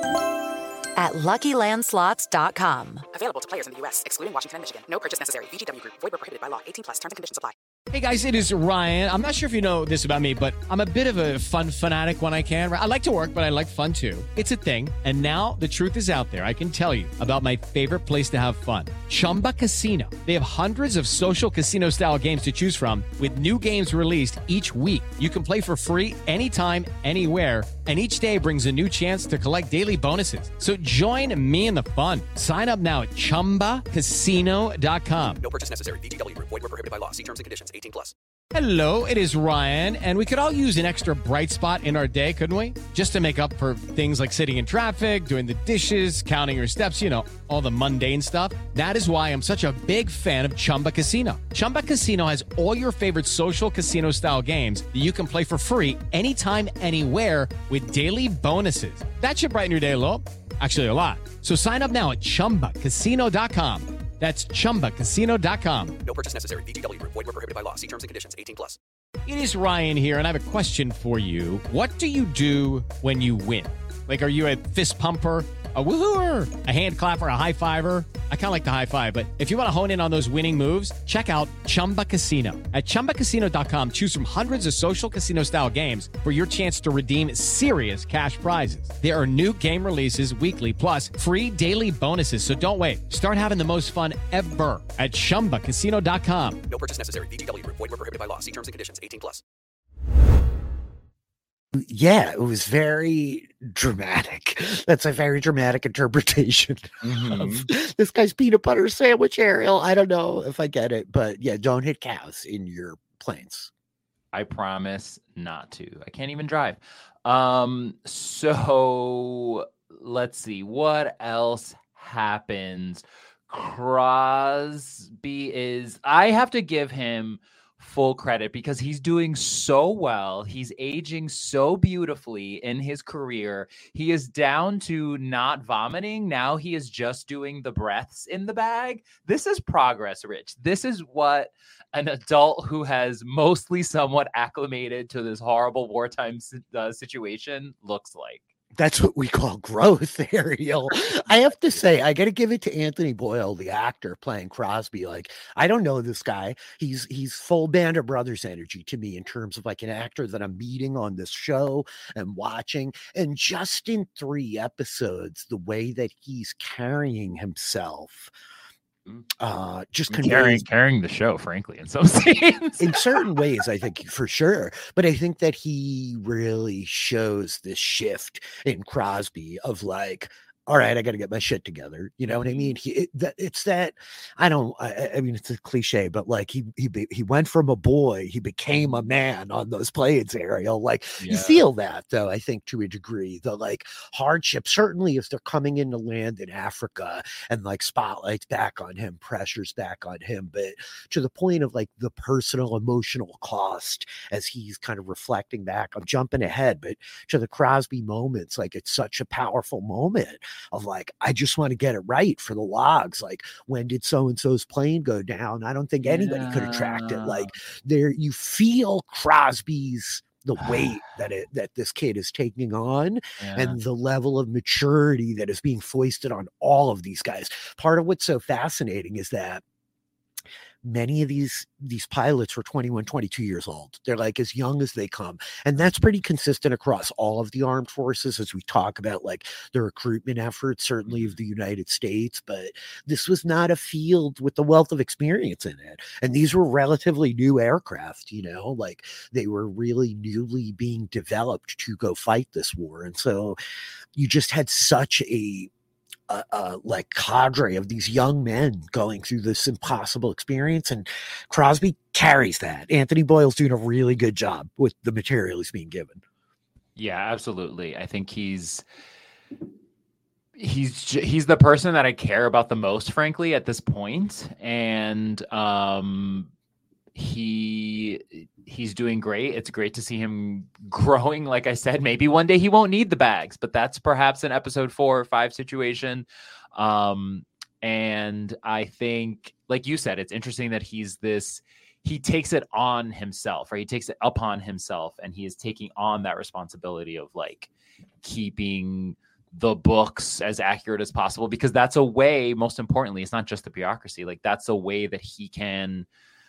at Lucky Land Slots dot com. Available to players in the U S, excluding Washington and Michigan. No purchase necessary. V G W Group. Void where prohibited by law. eighteen plus. Terms and conditions apply. Hey guys, it is Ryan. I'm not sure if you know this about me, but I'm a bit of a fun fanatic when I can. I like to work, but I like fun too. It's a thing. And now the truth is out there. I can tell you about my favorite place to have fun. Chumba Casino. They have hundreds of social casino style games to choose from with new games released each week. You can play for free anytime, anywhere. And each day brings a new chance to collect daily bonuses. So join me in the fun. Sign up now at chumba casino dot com. No purchase necessary. V G W Group. Void where prohibited by law. See terms and conditions. eighteen plus. Hello, it is Ryan, and we could all use an extra bright spot in our day, couldn't we? Just to make up for things like sitting in traffic, doing the dishes, counting your steps, you know, all the mundane stuff. That is why I'm such a big fan of Chumba Casino. Chumba Casino has all your favorite social casino-style games that you can play for free anytime, anywhere with daily bonuses. That should brighten your day a little. Actually, a lot. So sign up now at chumba casino dot com. That's chumba casino dot com. No purchase necessary. V G W Group. Void where prohibited by law. See terms and conditions. eighteen plus. It is Ryan here, and I have a question for you. What do you do when you win? Like, are you a fist pumper, a woohooer, a hand clapper, a high fiver? I kind of like the high five, but if you want to hone in on those winning moves, check out Chumba Casino. At chumba casino dot com, choose from hundreds of social casino-style games for your chance to redeem serious cash prizes. There are new game releases weekly, plus free daily bonuses, so don't wait. Start having the most fun ever at chumba casino dot com. No purchase necessary. V G W Group. Void where prohibited by law. See terms and conditions. eighteen plus. Yeah, it was very dramatic. That's a very dramatic interpretation mm-hmm. of this guy's peanut butter sandwich, Ariel. I don't know if I get it, but yeah, don't hit cows in your planes. I promise not to. I can't even drive. Um, so let's see what else happens. Crosby is, I have to give him full credit because he's doing so well. He's aging so beautifully in his career. He is down to not vomiting. Now he is just doing the breaths in the bag. This is progress, Rich. This is what an adult who has mostly somewhat acclimated to this horrible wartime uh, situation looks like. That's what we call growth, Ariel. I have to say, I got to give it to Anthony Boyle, the actor playing Crosby. Like, I don't know this guy. He's he's full Band of Brothers energy to me in terms of like an actor that I'm meeting on this show and watching. And just in three episodes, the way that he's carrying himself uh, just I mean, carrying conveys carrying the show, frankly, in some scenes. in certain ways, I think for sure. But I think that he really shows this shift in Crosby of like, all right, I got to get my shit together. You know what I mean? He, it, that, it's that, I don't, I, I mean, it's a cliche, but like he, he, be- he went from a boy, he became a man on those planes, Ariel. Like you Yeah. feel that though, I think to a degree, the like hardship, certainly if they're coming into land in Africa and like spotlights back on him, pressure's back on him, but to the point of like the personal emotional cost as he's kind of reflecting back, I'm jumping ahead, but to the Crosby moments, like it's such a powerful moment of like, I just want to get it right for the logs. Like, when did so-and-so's plane go down? I don't think anybody could have tracked it. Like there, you feel Crosby's, the weight that it, that this kid is taking on Yeah. and the level of maturity that is being foisted on all of these guys. Part of what's so fascinating is that many of these these pilots were twenty-one, twenty-two years old. They're like as young as they come. And that's pretty consistent across all of the armed forces as we talk about like the recruitment efforts, certainly of the United States. But this was not a field with the wealth of experience in it. And these were relatively new aircraft, you know, like they were really newly being developed to go fight this war. And so you just had such a Uh, uh, like cadre of these young men going through this impossible experience, and Crosby carries that. Anthony Boyle's doing a really good job with the material he's being given. Yeah, absolutely. I think he's he's j- he's the person that I care about the most, frankly, at this point, and um, he he's doing great. It's great to see him growing. Like I said, maybe one day he won't need the bags, but that's perhaps an episode four or five situation. Um, and I think, like you said, it's interesting that he's this, he takes it on himself, right? He takes it upon himself, and he is taking on that responsibility of like keeping the books as accurate as possible, because that's a way, most importantly, it's not just the bureaucracy. Like that's a way that he can,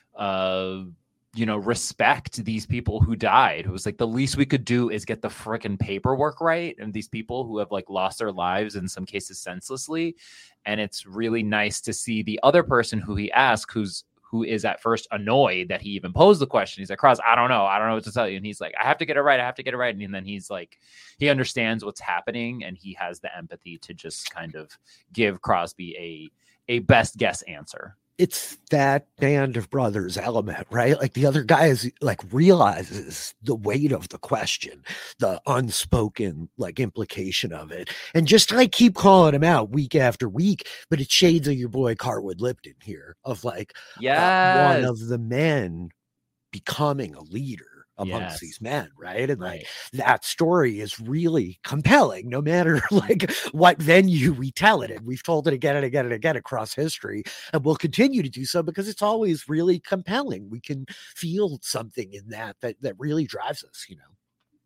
uh, you know, respect these people who died. It was like the least we could do is get the frickin' paperwork right. And these people who have like lost their lives in some cases senselessly. And it's really nice to see the other person who he asked, who's, who is at first annoyed that he even posed the question. He's like, Cross, I don't know. I don't know what to tell you. And he's like, I have to get it right. I have to get it right. And then he's like, he understands what's happening, and he has the empathy to just kind of give Crosby a, a best guess answer. It's that band of brothers element, right? Like the other guy is like realizes the weight of the question, the unspoken like implication of it, and just like keep calling him out week after week. But it's shades of your boy Cartwood Lipton here of like yes. uh, one of the men becoming a leader amongst Yes. these men, right? And like Right. that story is really compelling, no matter like what venue we tell it in. We've told it again and again and again across history, and we'll continue to do so because it's always really compelling. We can feel something in that that that really drives us, you know.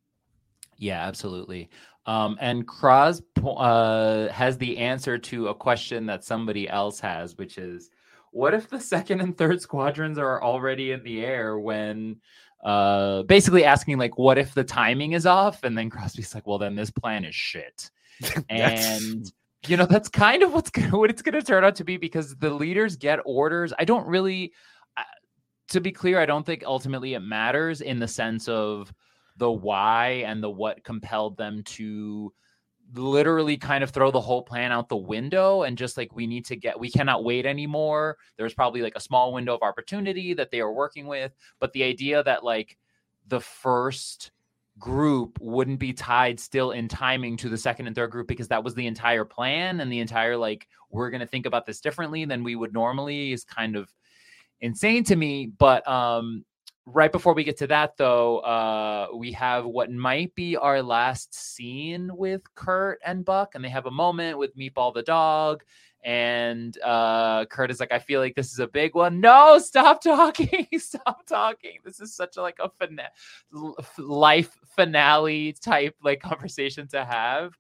Yeah, absolutely. Um, and Cross uh, has the answer to a question that somebody else has, which is, what if the second and third squadrons are already in the air when uh, basically asking like, what if the timing is off? And then Crosby's like, well, then this plan is shit. And, you know, that's kind of what's gonna, what it's going to turn out to be, because the leaders get orders. I don't really, uh, to be clear, I don't think ultimately it matters in the sense of the why and the what compelled them to literally kind of throw the whole plan out the window and just like, we need to get, we cannot wait anymore. There's probably like a small window of opportunity that they are working with, but the idea that like the first group wouldn't be tied still in timing to the second and third group, because that was the entire plan and the entire, like, we're going to think about this differently than we would normally, is kind of insane to me. But, um, right before we get to that, though, uh, we have what might be our last scene with Kurt and Buck, and they have a moment with Meatball the dog, and uh, Kurt is like, I feel like this is a big one. No, stop talking. Stop talking. This is such a, like a fina- life finale type like conversation to have.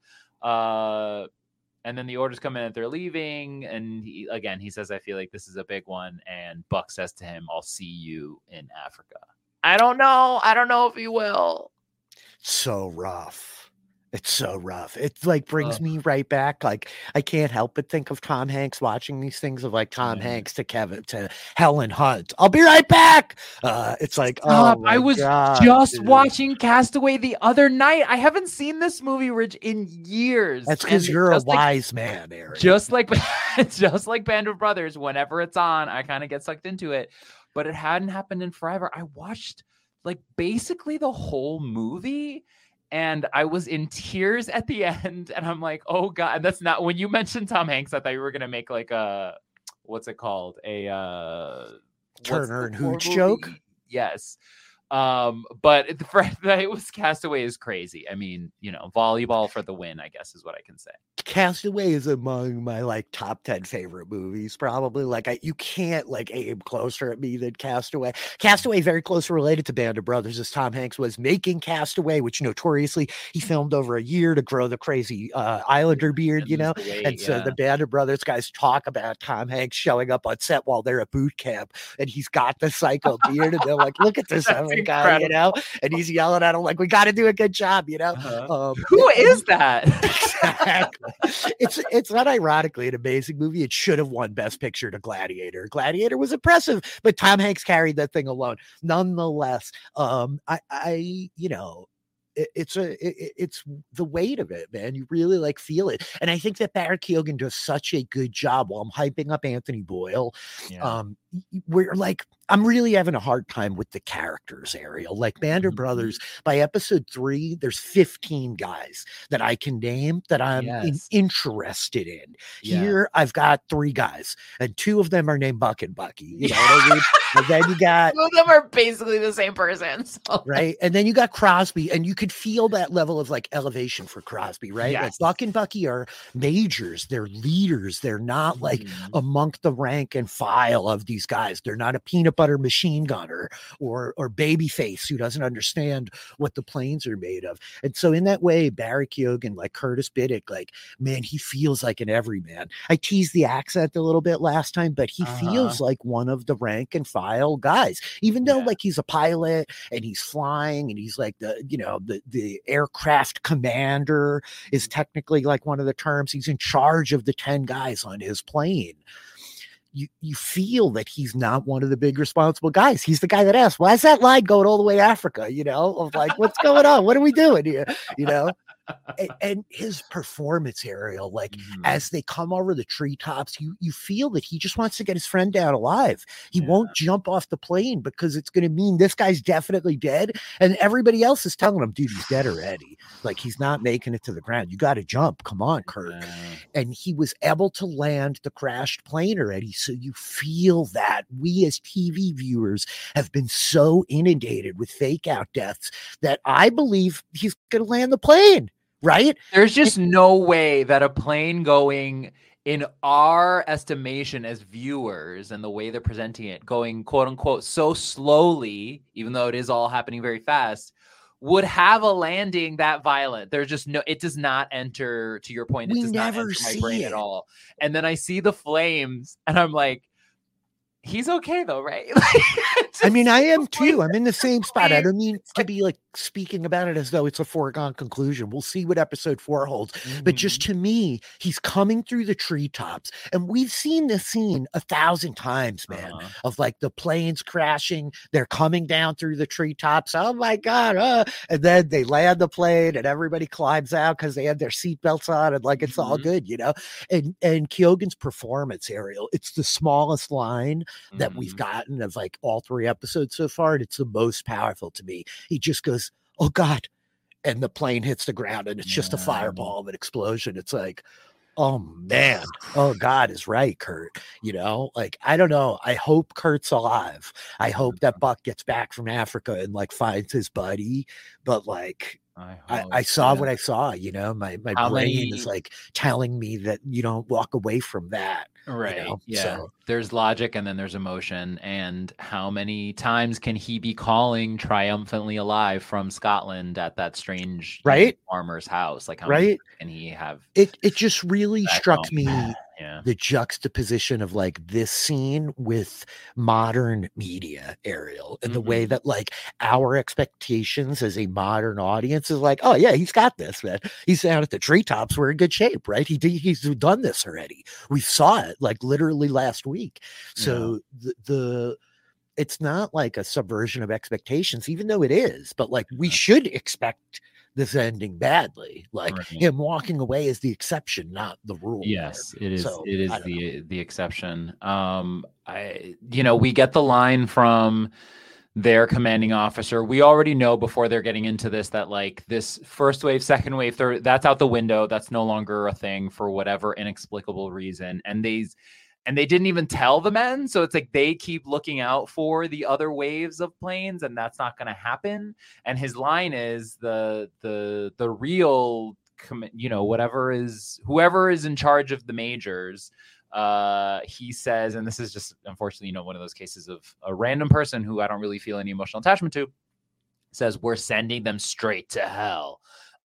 Uh, and then the orders come in that they're leaving. And he, again, he says, I feel like this is a big one. And Buck says to him, I'll see you in Africa. I don't know. I don't know if he will. So rough. It's so rough. It like brings Ugh. me right back. Like I can't help but think of Tom Hanks watching these things of like Tom Yeah. Hanks to Kevin to Helen Hunt. I'll be right back. Uh, it's like Stop. oh, my I was God, just dude. watching Castaway the other night. I haven't seen this movie, Rich, in years. That's because And you're a just like- wise man, Eric. Just like just like Band of Brothers, whenever it's on, I kind of get sucked into it. But it hadn't happened in forever. I watched like basically the whole movie. And I was in tears at the end, and I'm like, "Oh God!" And that's not when you mentioned Tom Hanks. I thought you were gonna make like a what's it called? A uh, Turner and horror Hooch movie? joke. Yes. Um, but the fact that it was Castaway is crazy. I mean, you know, volleyball for the win, I guess is what I can say. Castaway is among my like top ten favorite movies, probably. Like I, you can't like aim closer at me than Castaway. Castaway very closely related to Band of Brothers, as Tom Hanks was making Castaway, which notoriously he filmed over a year to grow the crazy uh, Islander beard, you know. Weight, And so yeah. the Band of Brothers guys talk about Tom Hanks showing up on set while they're at boot camp, and he's got the psycho beard, and they're like, "Look at this That's other guy," you know. incredible. And he's yelling at him like, "We got to do a good job," you know. Uh-huh. Um, Who is that? exactly. It's it's not ironically an amazing movie. It should have won Best Picture to Gladiator. Gladiator was impressive, but Tom Hanks carried that thing alone. Nonetheless, um, I, I you know, it, it's a it, it's the weight of it, man. You really like feel it, and I think that Barry Keoghan does such a good job. While I'm hyping up Anthony Boyle, Yeah. um, we're like. I'm really having a hard time with the characters, Ariel. Like Band of Mhm. Brothers, by episode three, there's fifteen guys that I can name that I'm in- Yes. interested in. Yeah. Here, I've got three guys, and two of them are named Buck and Bucky. You know what I mean? And then you got Two of them are basically the same person. So. right, and then you got Crosby, and you could feel that level of like elevation for Crosby, right? Like Yes. Buck and Bucky are majors, they're leaders, they're not like Mhm. among the rank and file of these guys. They're not a peanut butter machine gunner or or babyface who doesn't understand what the planes are made of. And so in that way, Barry Keoghan, like Curtis Biddick, like, man, he feels like an everyman. I teased the accent a little bit last time, but he Uh-huh. feels like one of the rank and file guys, even though Yeah. like he's a pilot and he's flying and he's like the, you know, the, the aircraft commander is technically like one of the terms. He's in charge of the ten guys on his plane. You, you feel that he's not one of the big responsible guys. He's the guy that asks, why is that line going all the way to Africa? You know, of like, what's going on? What are we doing here? You know, and, and his performance, Ariel, like Mhm. as they come over the treetops, you you feel that he just wants to get his friend down alive. He Yeah. won't jump off the plane because it's going to mean this guy's definitely dead, and everybody else is telling him, dude, he's dead already. Like he's not making it to the ground. You got to jump. Come on, Kurt. Yeah. And he was able to land the crashed plane already. So you feel that we as T V viewers have been so inundated with fake out deaths that I believe he's going to land the plane, right? There's just no way that a plane going in our estimation as viewers and the way they're presenting it, going quote unquote so slowly, even though it is all happening very fast, would have a landing that violent. There's just no, it does not enter, to your point, it We does never not enter my see brain it. at all. And then I see the flames and I'm like, he's okay though, right? I mean, I am Like, too. I'm in the same spot. I weird. don't mean It's to like- be like speaking about it as though it's a foregone conclusion. We'll see what episode four holds. But just Mm-hmm. to me, he's coming through the treetops. And we've seen this scene a thousand times, man, Uh-huh. of like the planes crashing. They're coming down through the treetops. Oh my God. Uh, and then they land the plane and everybody climbs out because they had their seatbelts on and like it's all Mhm. good, you know? And, and Keoghan's performance, Ariel, it's the smallest line that we've Mhm. gotten of like all three episodes so far, and it's the most powerful to me. He just goes, "Oh God," and the plane hits the ground, and it's just a Yeah. fireball of an explosion. It's like, oh man, oh God is right, Kurt. You know, like I don't know. I hope Kurt's alive. I hope that Buck gets back from Africa and like finds his buddy. But like, I, I, hope, I saw yeah. what I saw. You know, my my How brain many- is like telling me that you don't walk away from that. Right. know, Yeah. so- There's logic and then there's emotion. And how many times can he be calling triumphantly alive from Scotland at that strange you know, Right? farmer's house? Like how many Right? can he have? It it just really Back struck home. me yeah. the juxtaposition of like this scene with modern media, Ariel, and mm-hmm. the way that like our expectations as a modern audience is like, oh yeah, he's got this, man. He's down at the treetops. We're in good shape, right? He he's done this already. We saw it like literally last week. So yeah. the, the it's not like a subversion of expectations, even though it is, but like we should expect this ending badly. Like right. him walking away is the exception, not the rule. Yes, there. it is. So, it is the know. the exception. Um, I, you know, we get the line from their commanding officer. We already know before they're getting into this that like this first wave, second wave, third, that's out the window. That's no longer a thing for whatever inexplicable reason. And these, and they didn't even tell the men. So it's like they keep looking out for the other waves of planes, and that's not going to happen. And his line is the the the real, you know, whatever is whoever is in charge of the majors. Uh, he says, and this is just unfortunately, you know, one of those cases of a random person who I don't really feel any emotional attachment to, says, we're sending them straight to hell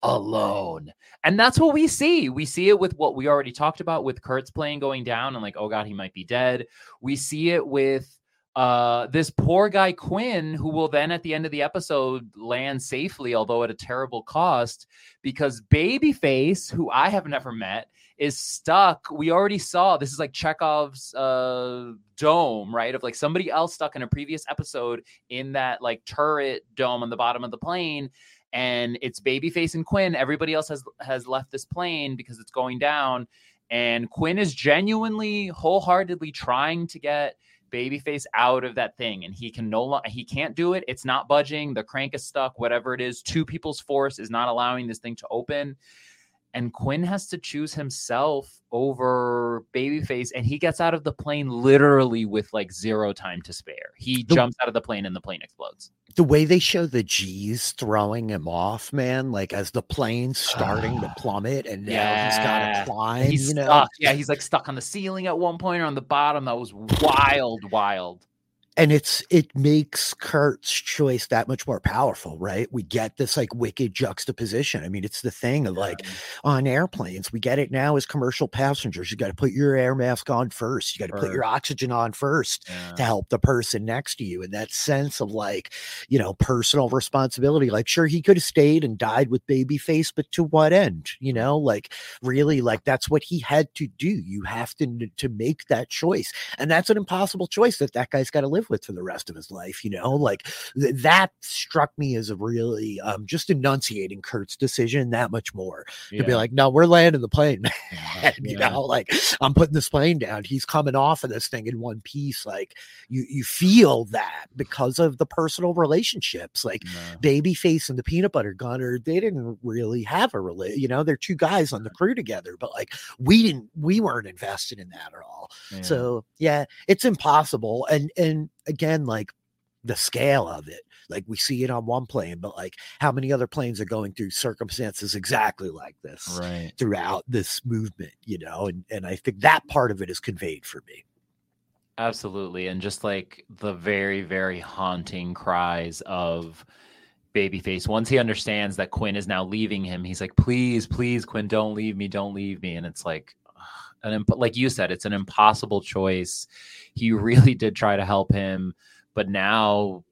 alone. And that's what we see. We see it with what we already talked about with Kurt's plane going down and like, oh God, he might be dead. We see it with uh, this poor guy, Quinn, who will then at the end of the episode land safely, although at a terrible cost, because Babyface, who I have never met, is stuck. We already saw this is like Chekhov's uh, dome, right? Of like somebody else stuck in a previous episode in that like turret dome on the bottom of the plane. And it's Babyface and Quinn. Everybody else has has left this plane because it's going down. And Quinn is genuinely, wholeheartedly trying to get Babyface out of that thing. And he can no longer, he can't do it. It's not budging. The crank is stuck, whatever it is. Two people's force is not allowing this thing to open. And Quinn has to choose himself over Babyface, and he gets out of the plane literally with like zero time to spare. He the, jumps out of the plane and the plane explodes. The way they show the G's throwing him off, man, like as the plane's starting to plummet and now yeah. he's got to climb, he's you know? Stuck. Yeah, he's like stuck on the ceiling at one point or on the bottom. That was wild, wild. And it's it makes Kurt's choice that much more powerful, right? We get this like wicked juxtaposition. I mean, it's the thing of like on airplanes, we get it now as commercial passengers. You got to put your air mask on first. You got to put your oxygen on first yeah. to help the person next to you. And that sense of like, you know, personal responsibility. Like, sure, he could have stayed and died with Babyface, but to what end? You know, like really, like that's what he had to do. You have to to make that choice, and that's an impossible choice that that guy's got to live with for the rest of his life, you know, like th- that struck me as a really um just enunciating Kurt's decision that much more yeah. to be like, no, we're landing the plane, man. Yeah. You know, like I'm putting this plane down. He's coming off of this thing in one piece. Like you, you feel that because of the personal relationships, like no. Babyface and the Peanut Butter Gunner, they didn't really have a relate. You know, they're two guys on the crew together, but like we didn't, we weren't invested in that at all. Yeah. So yeah, it's impossible. And and again, like the scale of it, like we see it on one plane, but like how many other planes are going through circumstances exactly like this right. throughout this movement, you know, and, and I think that part of it is conveyed for me. Absolutely. And just like the very, very haunting cries of Babyface, once he understands that Quinn is now leaving him, he's like, please, please, Quinn, don't leave me. Don't leave me. And it's like, an imp- like you said, it's an impossible choice. He really did try to help him, but now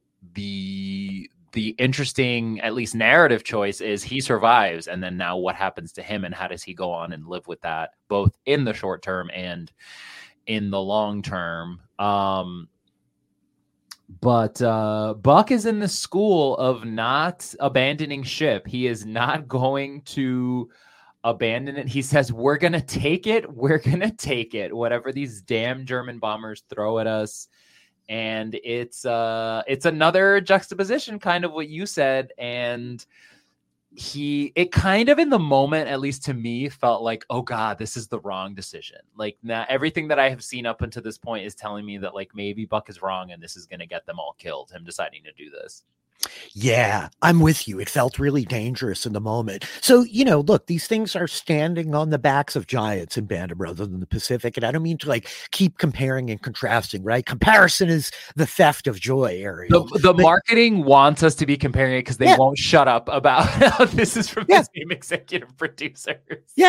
the the interesting, at least narrative choice is he survives, and then now what happens to him and how does he go on and live with that, both in the short term and in the long term. Um, but uh, Buck is in the school of not abandoning ship. He is not going to abandon it. He says, we're going to take it. We're going to take it. Whatever these damn German bombers throw at us. And it's uh, it's another juxtaposition, kind of what you said. And he, it kind of in the moment, at least to me, felt like, oh God, this is the wrong decision. Like now everything that I have seen up until this point is telling me that like maybe Buck is wrong and this is going to get them all killed, him deciding to do this. Yeah, I'm with you. It felt really dangerous in the moment. So, you know, look, these things are standing on the backs of giants in Band of Brothers in the Pacific. And I don't mean to like keep comparing and contrasting, right? Comparison is the theft of joy, Ariel. The, the but, marketing wants us to be comparing it because they yeah. won't shut up about how this is from yeah. the same executive producers. Yeah.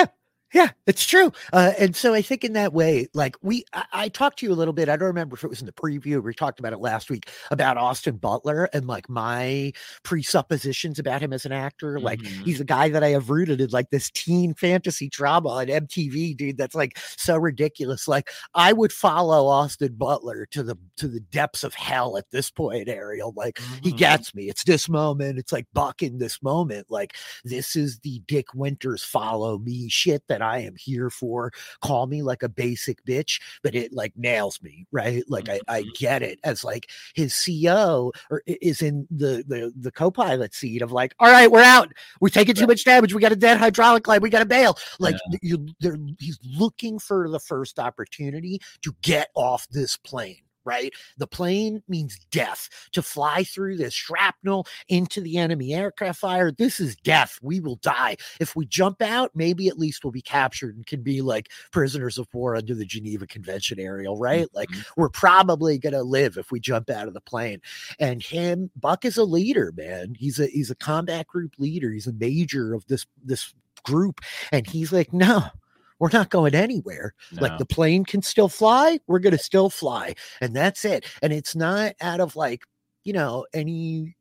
Yeah, it's true. Uh, and so I think in that way, like we, I, I talked to you a little bit. I don't remember if it was in the preview. We talked about it last week about Austin Butler and like my presuppositions about him as an actor. Like Mhm. he's a guy that I have rooted in like this teen fantasy drama on M T V, dude. That's like so ridiculous. Like I would follow Austin Butler to the to the depths of hell at this point, Ariel. Like Mhm. he gets me. It's this moment. It's like Buck in this moment. Like this is the Dick Winters follow me shit that I am here for. Call me like a basic bitch, but it like nails me, right? Like I, I get it as like his C O or i- is in the the the co-pilot seat of like, all right, we're out. We're taking too much damage. We got a dead hydraulic line. We got to bail. Like you, they're he's looking for the first opportunity to get off this plane. Right? The plane means death. To fly through this shrapnel into the enemy aircraft fire, this is death. We will die. If we jump out, maybe at least we'll be captured and can be like prisoners of war under the Geneva Convention, Ariel, right? Like we're probably going to live if we jump out of the plane. And him, Buck is a leader, man. He's a he's a combat group leader. He's a major of this this group. And he's like, no, we're not going anywhere. No. Like the plane can still fly. We're going to still fly. And that's it. And it's not out of like, you know, any,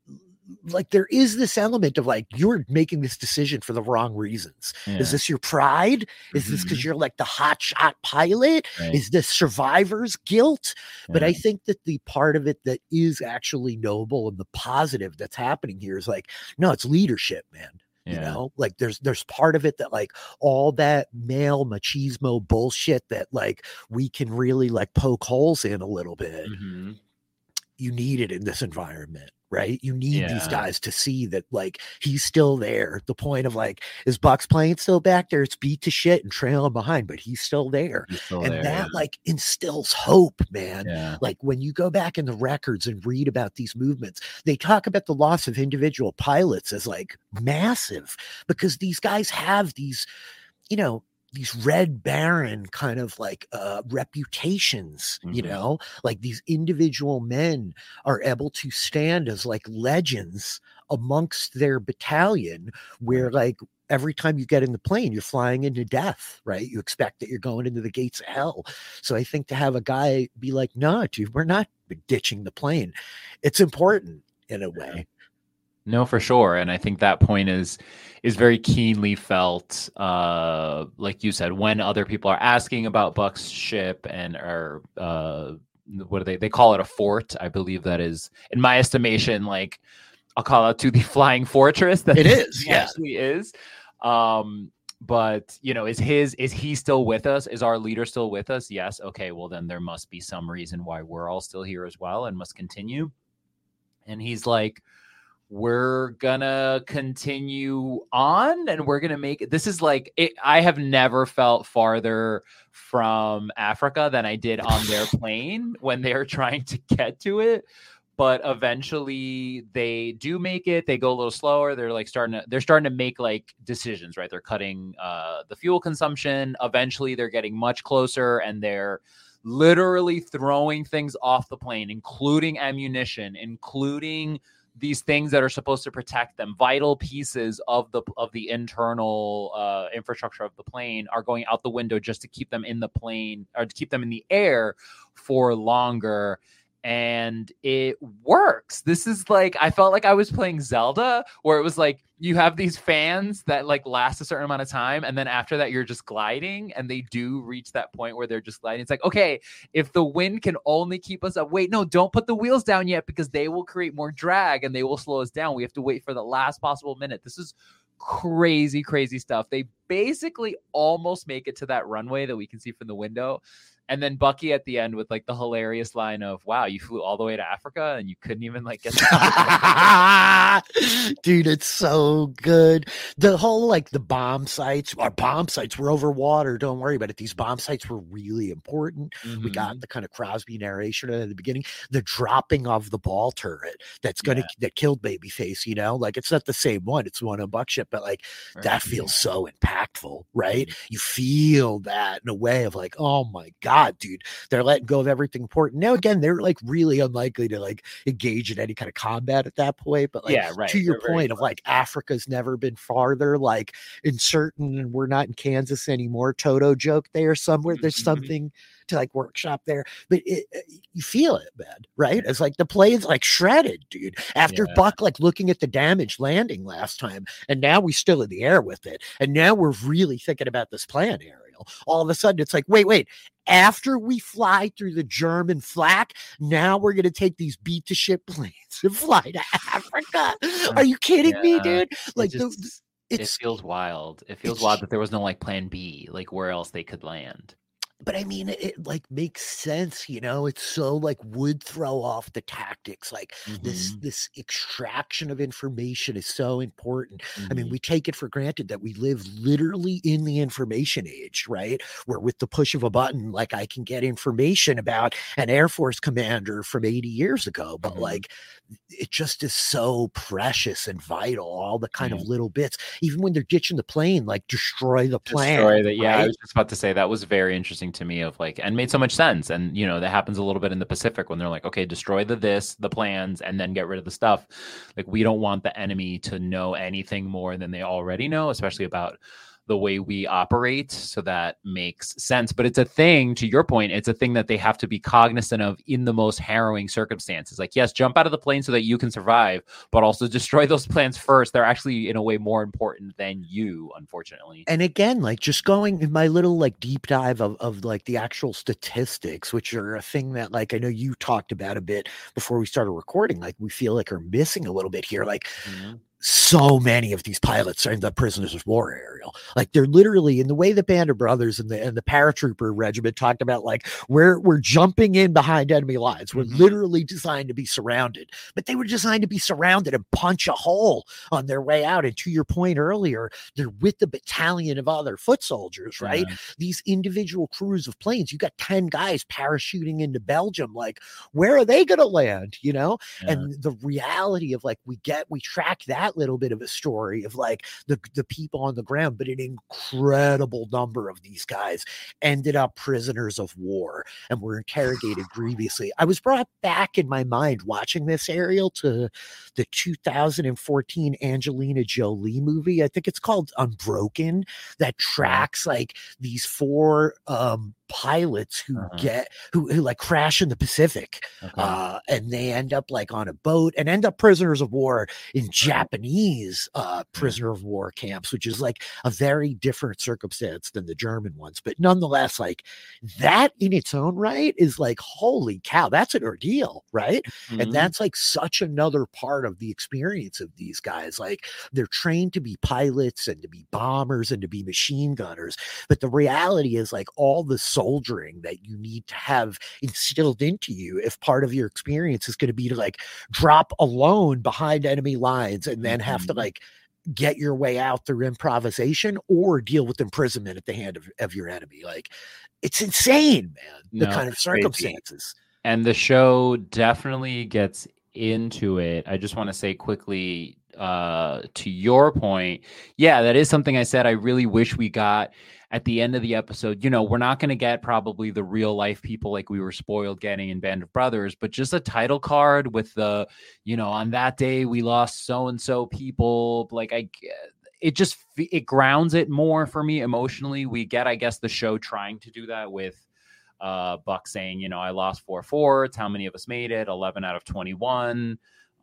like there is this element of like, you're making this decision for the wrong reasons. Yeah. Is this your pride? Is this because you're like the hotshot pilot? Right. Is this survivor's guilt? But I Yeah. think that the part of it that is actually noble and the positive that's happening here is like, no, it's leadership, man. You Yeah. know, like there's there's part of it that like all that male machismo bullshit that like we can really like poke holes in a little bit. Mhm. You need it in this environment, right? You need these Yeah. guys to see that like he's still there. The point of like, is Buck's plane still back there? It's beat to shit and trailing behind, but he's still there. He's still and there, that yeah. like instills hope, man. Yeah. Like when you go back in the records and read about these movements, they talk about the loss of individual pilots as like massive because these guys have these, you know, these Red Baron kind of like uh, reputations, you Mhm. know, like these individual men are able to stand as like legends amongst their battalion where like every time you get in the plane, you're flying into death, right? You expect that you're going into the gates of hell. So I think to have a guy be like, no, dude, we're not ditching the plane. It's important in a way. No, for sure. And I think that point is is very keenly felt, uh, like you said, when other people are asking about Buck's ship and are, uh, what do they, they call it a fort. I believe that is, in my estimation, like I'll call out to the flying fortress that It is, it yeah. actually is. Um, but, you know, is his, is he still with us? Is our leader still with us? Yes. Okay. Well, then there must be some reason why we're all still here as well and must continue. And he's like, we're gonna continue on and we're gonna make it. This is like it, I have never felt farther from Africa than I did on their plane when they were trying to get to it. But eventually they do make it. They go a little slower. They're like starting to they're starting to make like decisions, right? They're cutting uh the fuel consumption. Eventually they're getting much closer and they're literally throwing things off the plane, including ammunition, including these things that are supposed to protect them, vital pieces of the of the internal uh, infrastructure of the plane are going out the window just to keep them in the plane or to keep them in the air for longer. And it works. This is like, I felt like I was playing Zelda where it was like, you have these fans that like last a certain amount of time. And then after that, you're just gliding and they do reach that point where they're just gliding. It's like, okay, if the wind can only keep us up, wait, no, don't put the wheels down yet because they will create more drag and they will slow us down. We have to wait for the last possible minute. This is crazy, crazy stuff. They basically almost make it to that runway that we can see from the window. And then Bucky at the end with like the hilarious line of, wow, you flew all the way to Africa and you couldn't even like get Dude, it's so good. The whole like the bomb sites, our bomb sites were over water. Don't worry about it. These bomb sites were really important. Mm-hmm. We got the kind of Crosby narration at the beginning, the dropping of the ball turret that's gonna Yeah. that killed Babyface, you know, like it's not the same one, it's one on Buckship, but like Right. that feels so impactful, right? You feel that in a way of like, oh my God. God, dude, they're letting go of everything important. Now, again, they're like really unlikely to like engage in any kind of combat at that point. But like, Yeah, right. to your They're very point of like Africa's never been farther, like in certain, and we're not in Kansas anymore, Toto joke there somewhere. There's Mhm. something to like workshop there, but it, it- you feel it, man, right? It's like the plane's like shredded, dude. After Yeah. Buck like looking at the damage landing last time, and now we're still in the air with it, and now we're really thinking about this plan, Ariel. All of a sudden, it's like, wait, wait. After we fly through the German flak, now we're gonna take these beat to ship planes and fly to Africa. Are you kidding me, Yeah. dude? Like it, the, just, it's it feels wild. It feels it's- wild that there was no like plan B, like where else they could land. But I mean, it, it like makes sense, you know. It's so like would throw off the tactics. Like this, Mhm. this extraction of information is so important. I mean, Mhm. we take it for granted that we live literally in the information age, right? Where with the push of a button, like I can get information about an Air Force commander from eighty years ago. But Mhm. like, it just is so precious and vital. All the kind Yeah. of little bits, even when they're ditching the plane, like destroy the plane. Destroy that. Yeah, I right? was just about to say that was very interesting to me. Of like, and made so much sense. And you know, that happens a little bit in the Pacific when they're like, okay, destroy the this, the plans, and then get rid of the stuff. Like, we don't want the enemy to know anything more than they already know, especially about the way we operate. So that makes sense. But it's a thing, to your point, it's a thing that they have to be cognizant of in the most harrowing circumstances. Like, yes, jump out of the plane so that you can survive, but also destroy those plans first. They're actually in a way more important than you, unfortunately. And again, like just going in my little like deep dive of, of like the actual statistics, which are a thing that like I know you talked about a bit before we started recording, like we feel like are missing a little bit here. Like Mhm. so many of these pilots are in the prisoners of war, Ariel. Like they're literally in the way the Band of Brothers and the and the paratrooper regiment talked about, like we're we're jumping in behind enemy lines. We're Mhm. literally designed to be surrounded, but they were designed to be surrounded and punch a hole on their way out. And to your point earlier, they're with the battalion of other foot soldiers, right? Yeah. These individual crews of planes. You got ten guys parachuting into Belgium. Like, where are they going to land? You know, Yeah. and the reality of like we get we track that little bit of a story of like the the people on the ground, but an incredible number of these guys ended up prisoners of war and were interrogated grievously. I was brought back in my mind watching this, Ariel, to the two thousand fourteen Angelina Jolie movie. I think it's called Unbroken, that tracks like these four um pilots who Uh-huh. get who, who like crash in the Pacific, Okay. uh and they end up like on a boat and end up prisoners of war in Japanese uh prisoner of war camps, which is like a very different circumstance than the German ones. But nonetheless, like that in its own right is like, holy cow, that's an ordeal, right? Mhm. And that's like such another part of the experience of these guys. Like they're trained to be pilots and to be bombers and to be machine gunners. But the reality is like all the soldiering that you need to have instilled into you if part of your experience is going to be to like drop alone behind enemy lines and then have to Mhm. like get your way out through improvisation or deal with imprisonment at the hand of, of your enemy. Like it's insane, man, the No, kind of it's crazy. circumstances. And the show definitely gets into it. I just want to say quickly, uh, to your point, yeah, that is something I said I really wish we got at the end of the episode. You know, we're not going to get probably the real life people like we were spoiled getting in Band of Brothers, but just a title card with the, you know, on that day we lost so and so people. Like I, it just it grounds it more for me emotionally. We get, I guess, the show trying to do that with uh Buck saying, you know, I lost four forts. How many of us made it? eleven out of twenty-one.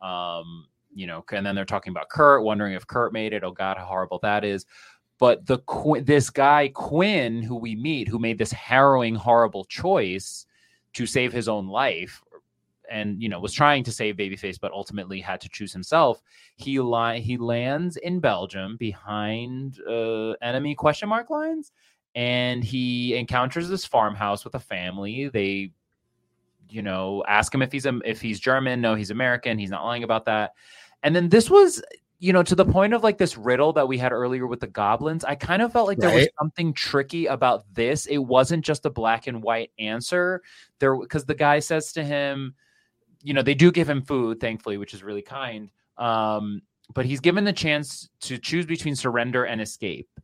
Um, you know, and then they're talking about Kurt, wondering if Kurt made it. Oh God, how horrible that is. But the this guy Quinn, who we meet, who made this harrowing, horrible choice to save his own life, and you know was trying to save Babyface, but ultimately had to choose himself. He li- he lands in Belgium behind uh, enemy question mark lines, and he encounters this farmhouse with a family. They, you know, ask him if he's a, if he's German. No, he's American. He's not lying about that. And then this was, you know, to the point of like this riddle that we had earlier with the goblins. I kind of felt like there was Right. something tricky about this. It wasn't just a black and white answer there, because the guy says to him, you know, they do give him food, thankfully, which is really kind. Um, but he's given the chance to choose between surrender and escape.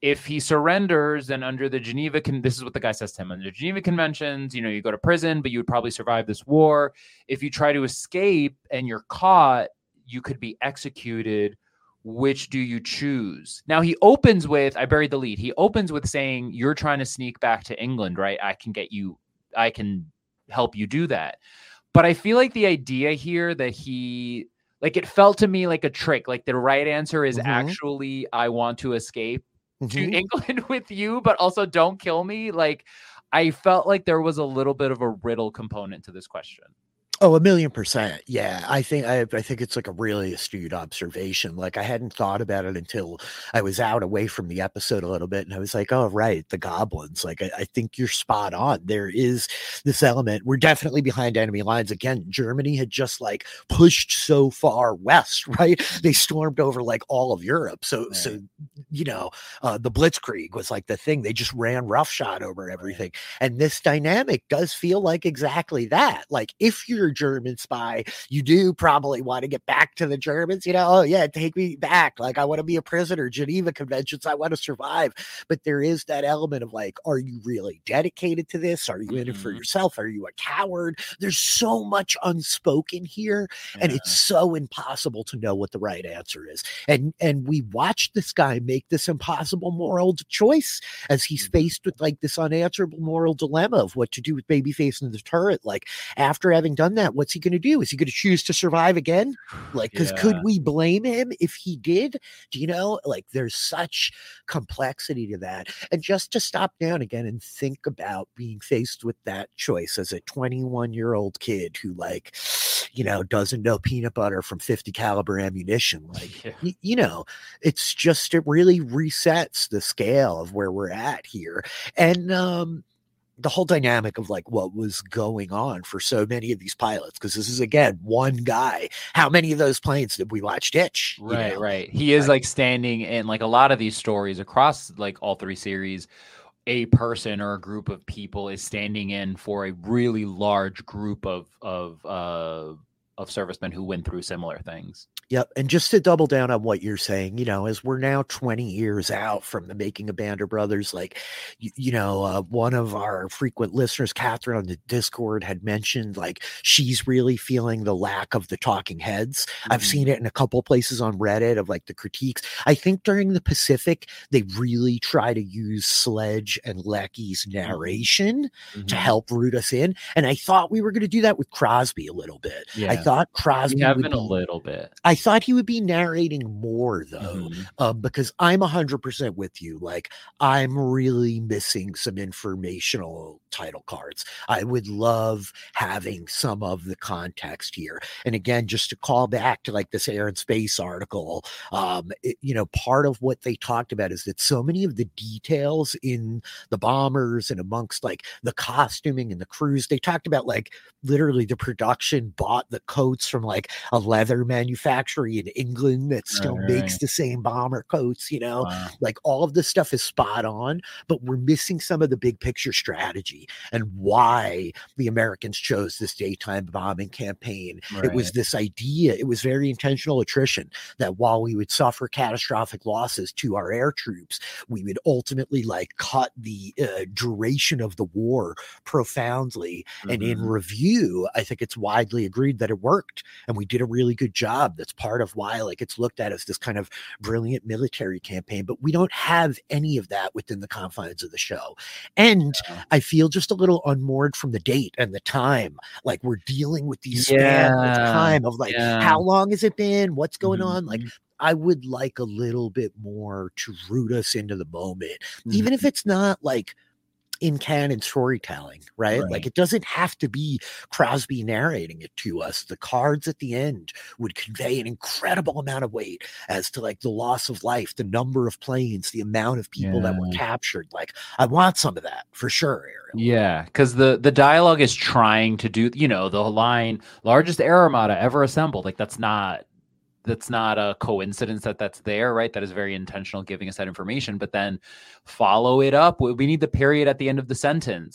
if he surrenders, then under the Geneva, Con- this is what the guy says to him, under the Geneva Conventions, you know, you go to prison, but you would probably survive this war. If you try to escape and you're caught, you could be executed. Which do you choose? Now he opens with, I buried the lead. He opens with saying, you're trying to sneak back to England, right? I can get you, I can help you do that. But I feel like the idea here that he, like, it felt to me like a trick. Like the right answer is mm-hmm. actually, I want to escape mm-hmm. to England with you, but also don't kill me. Like, I felt like there was a little bit of a riddle component to this question. Oh, a million percent. Yeah, I think I, I think it's like a really astute observation. Like I hadn't thought about it until I was out away from the episode a little bit, and I was like, "Oh, right, the goblins." Like I, I think you're spot on. There is this element. We're definitely behind enemy lines again. Germany had just like pushed so far west, right? They stormed over like all of Europe. So, right. so you know, uh, the Blitzkrieg was like the thing. They just ran roughshod over everything, right. And this dynamic does feel like exactly that. Like if you're German spy, you do probably want to get back to the Germans, you know, oh yeah, take me back. Like I want to be a prisoner, Geneva Conventions, I want to survive. But there is that element of like, are you really dedicated to this? Are you mm-hmm. in it for yourself? Are you a coward? There's so much unspoken here, yeah. and it's so impossible to know what the right answer is. And and we watched this guy make this impossible moral choice as he's mm-hmm. faced with like this unanswerable moral dilemma of what to do with Babyface and the turret. Like after having done that, what's he going to do? Is he going to choose to survive again? Like, because yeah. could we blame him if he did? Do you know? Like, there's such complexity to that. And just to stop down again and think about being faced with that choice as a twenty-one year old kid who, like, you know, doesn't know peanut butter from fifty caliber ammunition. Like, yeah. y- you know, it's just, it really resets the scale of where we're at here. And, um, the whole dynamic of like what was going on for so many of these pilots, because this is again one guy. How many of those planes did we watch ditch? Right, know? right. He is like standing in like a lot of these stories across like all three series. A person or a group of people is standing in for a really large group of of uh, of servicemen who went through similar things. Yep. And just to double down on what you're saying, you know, as we're now twenty years out from the making of Band of Brothers, like, you, you know, uh, one of our frequent listeners, Catherine on the Discord, had mentioned like she's really feeling the lack of the talking heads. Mm-hmm. I've seen it in a couple places on Reddit of like the critiques. I think during the Pacific, they really try to use Sledge and Lecky's narration mm-hmm. to help root us in. And I thought we were going to do that with Crosby a little bit. Yeah. I thought Crosby we have would been be, a little bit. I thought he would be narrating more though, mm-hmm. uh, because I'm a hundred percent with you. Like I'm really missing some informational title cards. I would love having some of the context here. And again, just to call back to like this Air and Space article, um, it, you know, part of what they talked about is that so many of the details in the bombers and amongst like the costuming and the crews, they talked about like literally the production bought the coats from like a leather manufacturer in England that still right. makes the same bomber coats, you know, wow. like all of this stuff is spot on, but we're missing some of the big picture strategy and why the Americans chose this daytime bombing campaign. Right. It was this idea, it was very intentional attrition that while we would suffer catastrophic losses to our air troops, we would ultimately like cut the uh, duration of the war profoundly. Mm-hmm. And in review, I think it's widely agreed that it worked and we did a really good job. That's part of why like it's looked at as this kind of brilliant military campaign, but we don't have any of that within the confines of the show. And yeah. I feel just a little unmoored from the date and the time. Like we're dealing with these yeah. spans of time of like, yeah. how long has it been? What's going mm-hmm. on? Like, I would like a little bit more to root us into the moment, mm-hmm. even if it's not like in canon storytelling, right? right? Like it doesn't have to be Crosby narrating it to us. The cards at the end would convey an incredible amount of weight as to like the loss of life, the number of planes, the amount of people yeah. that were captured. Like I want some of that for sure, Ariel. Yeah, because the, the dialogue is trying to do, you know, the line, largest air armada ever assembled. Like that's not, that's not a coincidence that that's there, right? That is very intentional, giving us that information, but then follow it up. We need the period at the end of the sentence.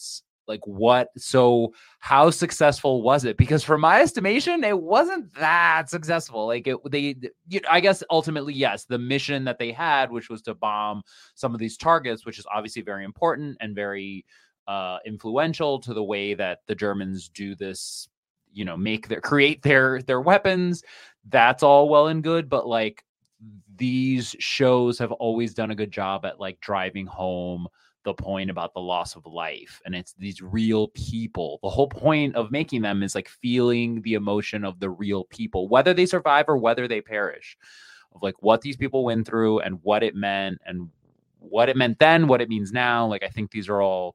Like what? So how successful was it? Because from my estimation, it wasn't that successful. Like it, they, you know, I guess ultimately, yes, the mission that they had, which was to bomb some of these targets, which is obviously very important and very uh, influential to the way that the Germans do this, you know, make their, create their, their weapons. That's all well and good. But like these shows have always done a good job at like driving home the point about the loss of life, and it's these real people. The whole point of making them is like feeling the emotion of the real people, whether they survive or whether they perish, of like what these people went through and what it meant and what it meant then, what it means now. Like I think these are all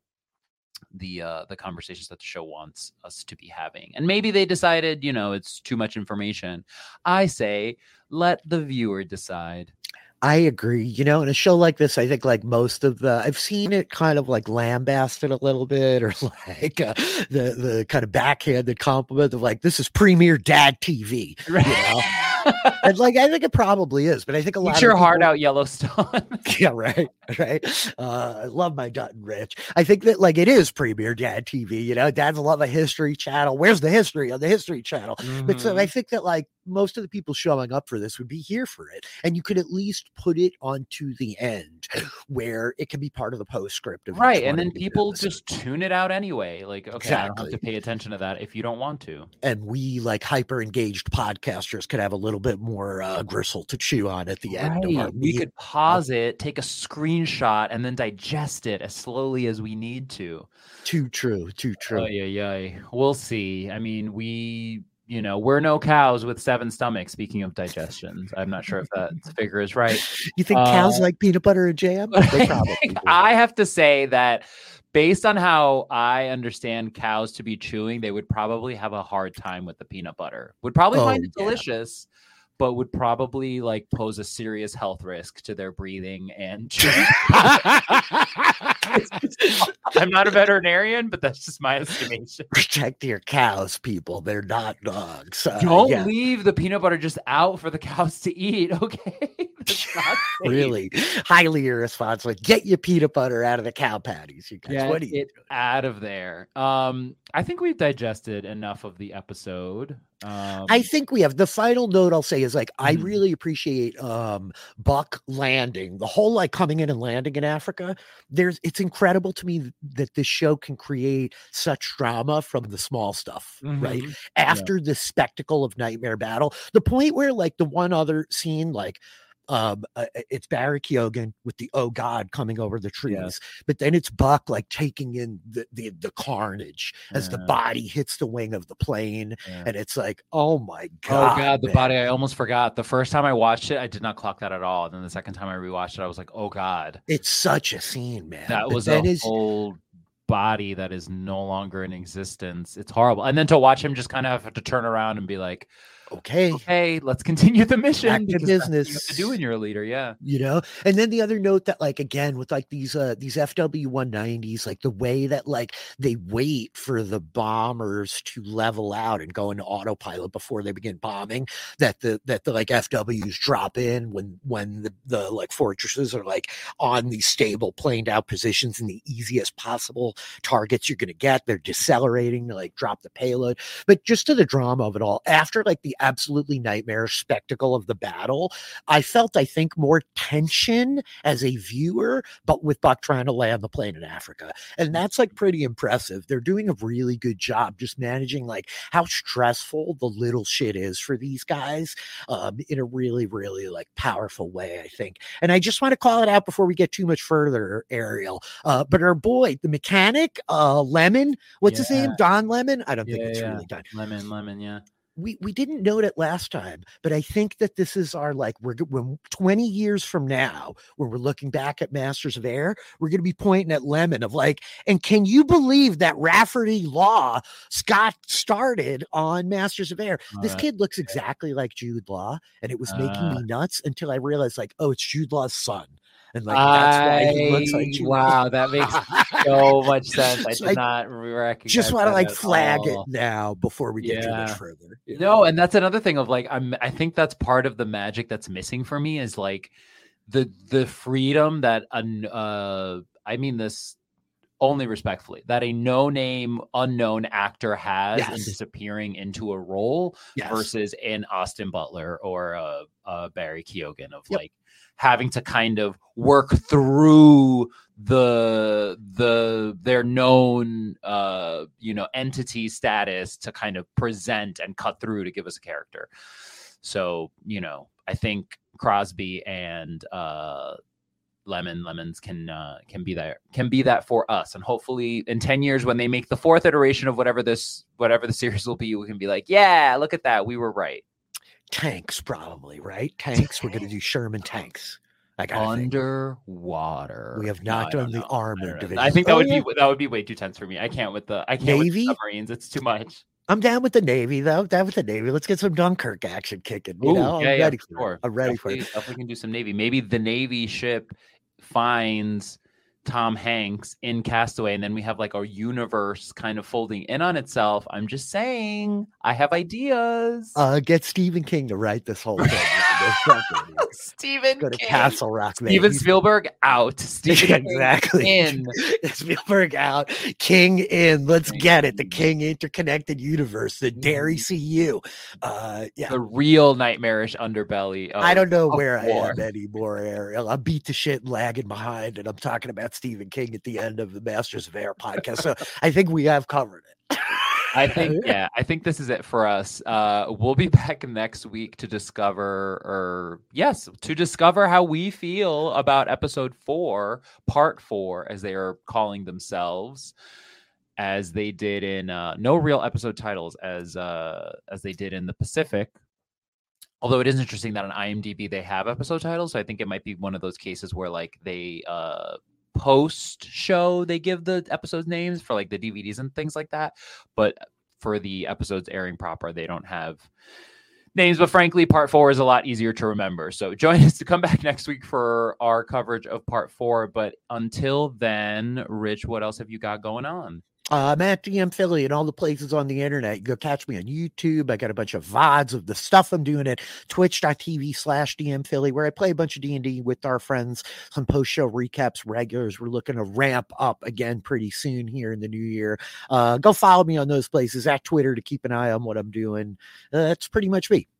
the uh the conversations that the show wants us to be having. And maybe they decided, you know, it's too much information. I say let the viewer decide. I agree. You know, in a show like this, I think like most of the, I've seen it kind of like lambasted a little bit, or like uh, the the kind of backhanded compliment of like, this is premier dad T V. Right. You know? And like, I think it probably is, but I think a lot Eat your of people, heart out, Yellowstone. yeah, right, right. Uh, I love my Dutton Rich. I think that like it is premier dad T V. You know, dads love a History Channel. Where's the history on the History Channel? Mm-hmm. But so I think that like most of the people showing up for this would be here for it, and you could at least put it onto the end where it can be part of the postscript of right, and then people episodes. Just tune it out anyway. Like, okay, exactly. I don't have to pay attention to that if you don't want to. And we like hyper engaged podcasters could have a little bit more uh, gristle to chew on at the end. Right. Of our we meet. could pause it, take a screenshot, and then digest it as slowly as we need to. Too true. Too true. Oh yeah, yeah. We'll see. I mean, we. You know, we're no cows with seven stomachs. Speaking of digestion, I'm not sure if that figure is right. You think uh, cows like peanut butter and jam? They probably do. I have to say that based on how I understand cows to be chewing, they would probably have a hard time with the peanut butter. Would probably oh, find it yeah. delicious, but would probably like pose a serious health risk to their breathing and chewing. I'm not a veterinarian, but that's just my estimation. Protect your cows, people. They're not dogs. Uh, Don't yeah. leave the peanut butter just out for the cows to eat, okay? That's not really highly irresponsible. Get your peanut butter out of the cow patties, you guys. Get what are you it doing? Out of there. Um, I think we've digested enough of the episode. Um, I think we have. The final note I'll say is like, mm-hmm. I really appreciate um, Buck landing, the whole like coming in and landing in Africa. There's, it's incredible to me that this show can create such drama from the small stuff, mm-hmm. right? After yeah. the spectacle of Nightmare Battle, the point where like the one other scene, like, Um, uh, it's Barry Keoghan with the oh god coming over the trees, yeah. but then it's Buck like taking in the the, the carnage as yeah. the body hits the wing of the plane, yeah. and it's like, oh my god, oh god, the man. body. I almost forgot. The first time I watched it, I did not clock that at all. And then the second time I rewatched it, I was like, oh god, it's such a scene, man. That but was a is... whole body that is no longer in existence. It's horrible. And then to watch him just kind of have to turn around and be like, okay, okay, let's continue the mission. Back to business. You have to do when you're a leader, yeah. You know, and then the other note that, like, again, with like these uh these F W one nineties, like the way that like they wait for the bombers to level out and go into autopilot before they begin bombing, that the that the like F Ws drop in when when the, the like fortresses are like on these stable, planed out positions in the easiest possible targets you're gonna get. They're decelerating to like drop the payload. But just to the drama of it all, after like the absolutely nightmarish spectacle of the battle, I felt, I think, more tension as a viewer, but with Buck trying to land the plane in Africa. And that's like pretty impressive. They're doing a really good job just managing like how stressful the little shit is for these guys um, in a really, really like powerful way, I think. And I just want to call it out before we get too much further, Ariel. Uh, but our boy, the mechanic, uh, Lemon, what's yeah. his name? Don Lemon? I don't yeah, think it's yeah. really Don. Lemon, Lemon, yeah. We we didn't note it last time, but I think that this is our, like, we're when twenty years from now, when we're looking back at Masters of Air, we're going to be pointing at Lemon of like, and can you believe that Rafferty Law Scott started on Masters of Air? All this right. kid looks exactly like Jude Law, and it was uh, making me nuts until I realized like, oh, it's Jude Law's son. And like that's why he looks like Jude. Wow, that makes so much sense. I so did I not recognize. Just want to like flag all. it now before we get yeah. too much further. You know? No, and that's another thing of like I'm. I think that's part of the magic that's missing for me is like the the freedom that uh, I mean this only respectfully, that a no-name, unknown actor has Yes. in disappearing into a role Yes. versus an Austin Butler or a, a Barry Keoghan of Yep. like having to kind of work through the the their known uh you know entity status to kind of present and cut through to give us a character. So, you know, I think Crosby and uh Lemon Lemons can uh, can be there can be that for us, and hopefully in ten years when they make the fourth iteration of whatever this whatever the series will be, we can be like, yeah, look at that, we were right. Tanks, probably, right? Tanks. We're going to do Sherman tanks. I got Underwater. We have not No, I done don't the know. armored I don't know. division. I think that Oh, would yeah. be that would be way too tense for me. I can't with the I can't Navy? with the submarines. It's too much. I'm down with the Navy, though. Down with the Navy. Let's get some Dunkirk action kicking. You Ooh, know, I'm yeah, yeah, ready for for sure. it. I'm ready for definitely, it. definitely can do some Navy. Maybe the Navy ship finds Tom Hanks in Castaway, and then we have like a universe kind of folding in on itself. I'm just saying, I have ideas. Uh, get Stephen King to write this whole thing. Stephen Go to King. Castle Rock, man. Steven He's- Spielberg out. Stephen King exactly. in. Spielberg out. King in. Let's get it. The King interconnected universe. The Dairy C U. Uh, yeah. The real nightmarish underbelly. Of, I don't know of where I war. am anymore, Ariel. I'm beat to shit and lagging behind, and I'm talking about Stephen King at the end of the Masters of Air podcast. So I think we have covered it. I think, yeah, I think this is it for us. Uh, we'll be back next week to discover, or yes, to discover how we feel about episode four, part four, as they are calling themselves, as they did in uh, no real episode titles, as uh, as they did in the Pacific. Although it is interesting that on IMDb they have episode titles, so I think it might be one of those cases where like they uh, post show they give the episodes names for like the D V Ds and things like that, but for the episodes airing proper they don't have names. But frankly, part four is a lot easier to remember, so join us to come back next week for our coverage of part four. But until then, Rich, what else have you got going on? Uh, I'm at D M Philly and all the places on the internet. You go catch me on YouTube. I got a bunch of V O Ds of the stuff I'm doing at twitch.tv slash DM Philly, where I play a bunch of D and D with our friends, some post-show recaps, regulars. We're looking to ramp up again pretty soon here in the new year. Uh, go follow me on those places at Twitter to keep an eye on what I'm doing. Uh, that's pretty much me.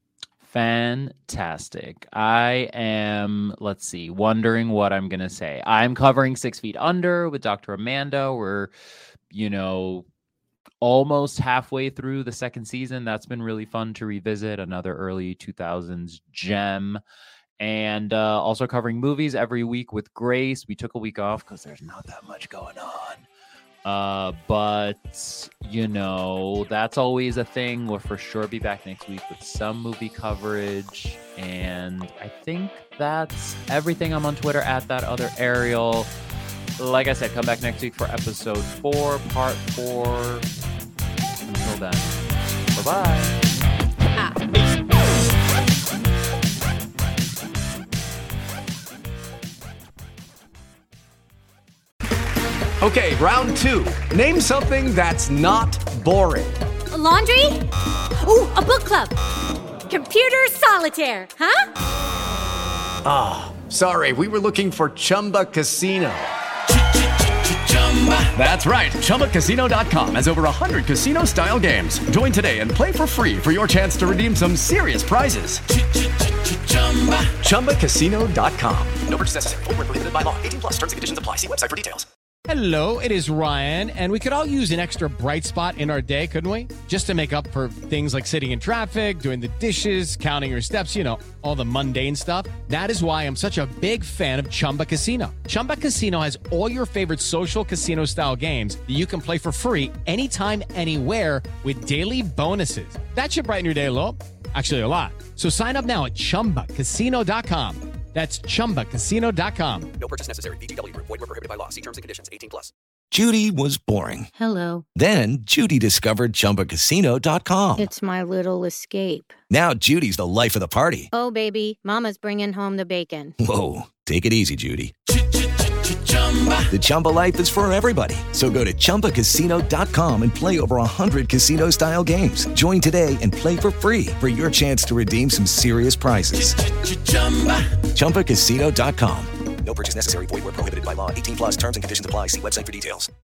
Fantastic. I am, let's see, wondering what I'm going to say. I'm covering Six Feet Under with Doctor Amanda. We're, you know, almost halfway through the second season. That's been really fun to revisit. Another early two thousands gem. And uh, also covering movies every week with Grace. We took a week off because there's not that much going on. Uh, but, you know, that's always a thing. We'll for sure be back next week with some movie coverage. And I think that's everything. I'm on Twitter at that other Ariel. Like I said, come back next week for episode four, part four. Until then, bye-bye. Okay, round two. Name something that's not boring. A laundry? Ooh, a book club. Computer solitaire, huh? Ah, oh, sorry, we were looking for Chumba Casino. That's right, Chumba Casino dot com has over one hundred casino-style games. Join today and play for free for your chance to redeem some serious prizes. Chumba Casino dot com. No purchase necessary. Void where prohibited by law. eighteen plus. Terms and conditions apply. See website for details. Hello, it is Ryan, and we could all use an extra bright spot in our day, couldn't we? Just to make up for things like sitting in traffic, doing the dishes, counting your steps, you know, all the mundane stuff. That is why I'm such a big fan of Chumba Casino. Chumba Casino has all your favorite social casino-style games that you can play for free anytime, anywhere with daily bonuses. That should brighten your day a little. Actually, a lot. So sign up now at chumba casino dot com. That's chumba casino dot com. No purchase necessary. V G W Group. Void where prohibited by law. See terms and conditions. eighteen plus. Judy was boring. Hello. Then Judy discovered chumba casino dot com. It's my little escape. Now Judy's the life of the party. Oh, baby, mama's bringing home the bacon. Whoa, take it easy, Judy. The Chumba life is for everybody. So go to chumba casino dot com and play over one hundred casino-style games. Join today and play for free for your chance to redeem some serious prizes. chumba casino dot com. No purchase necessary. Void where prohibited by law. eighteen plus terms and conditions apply. See website for details.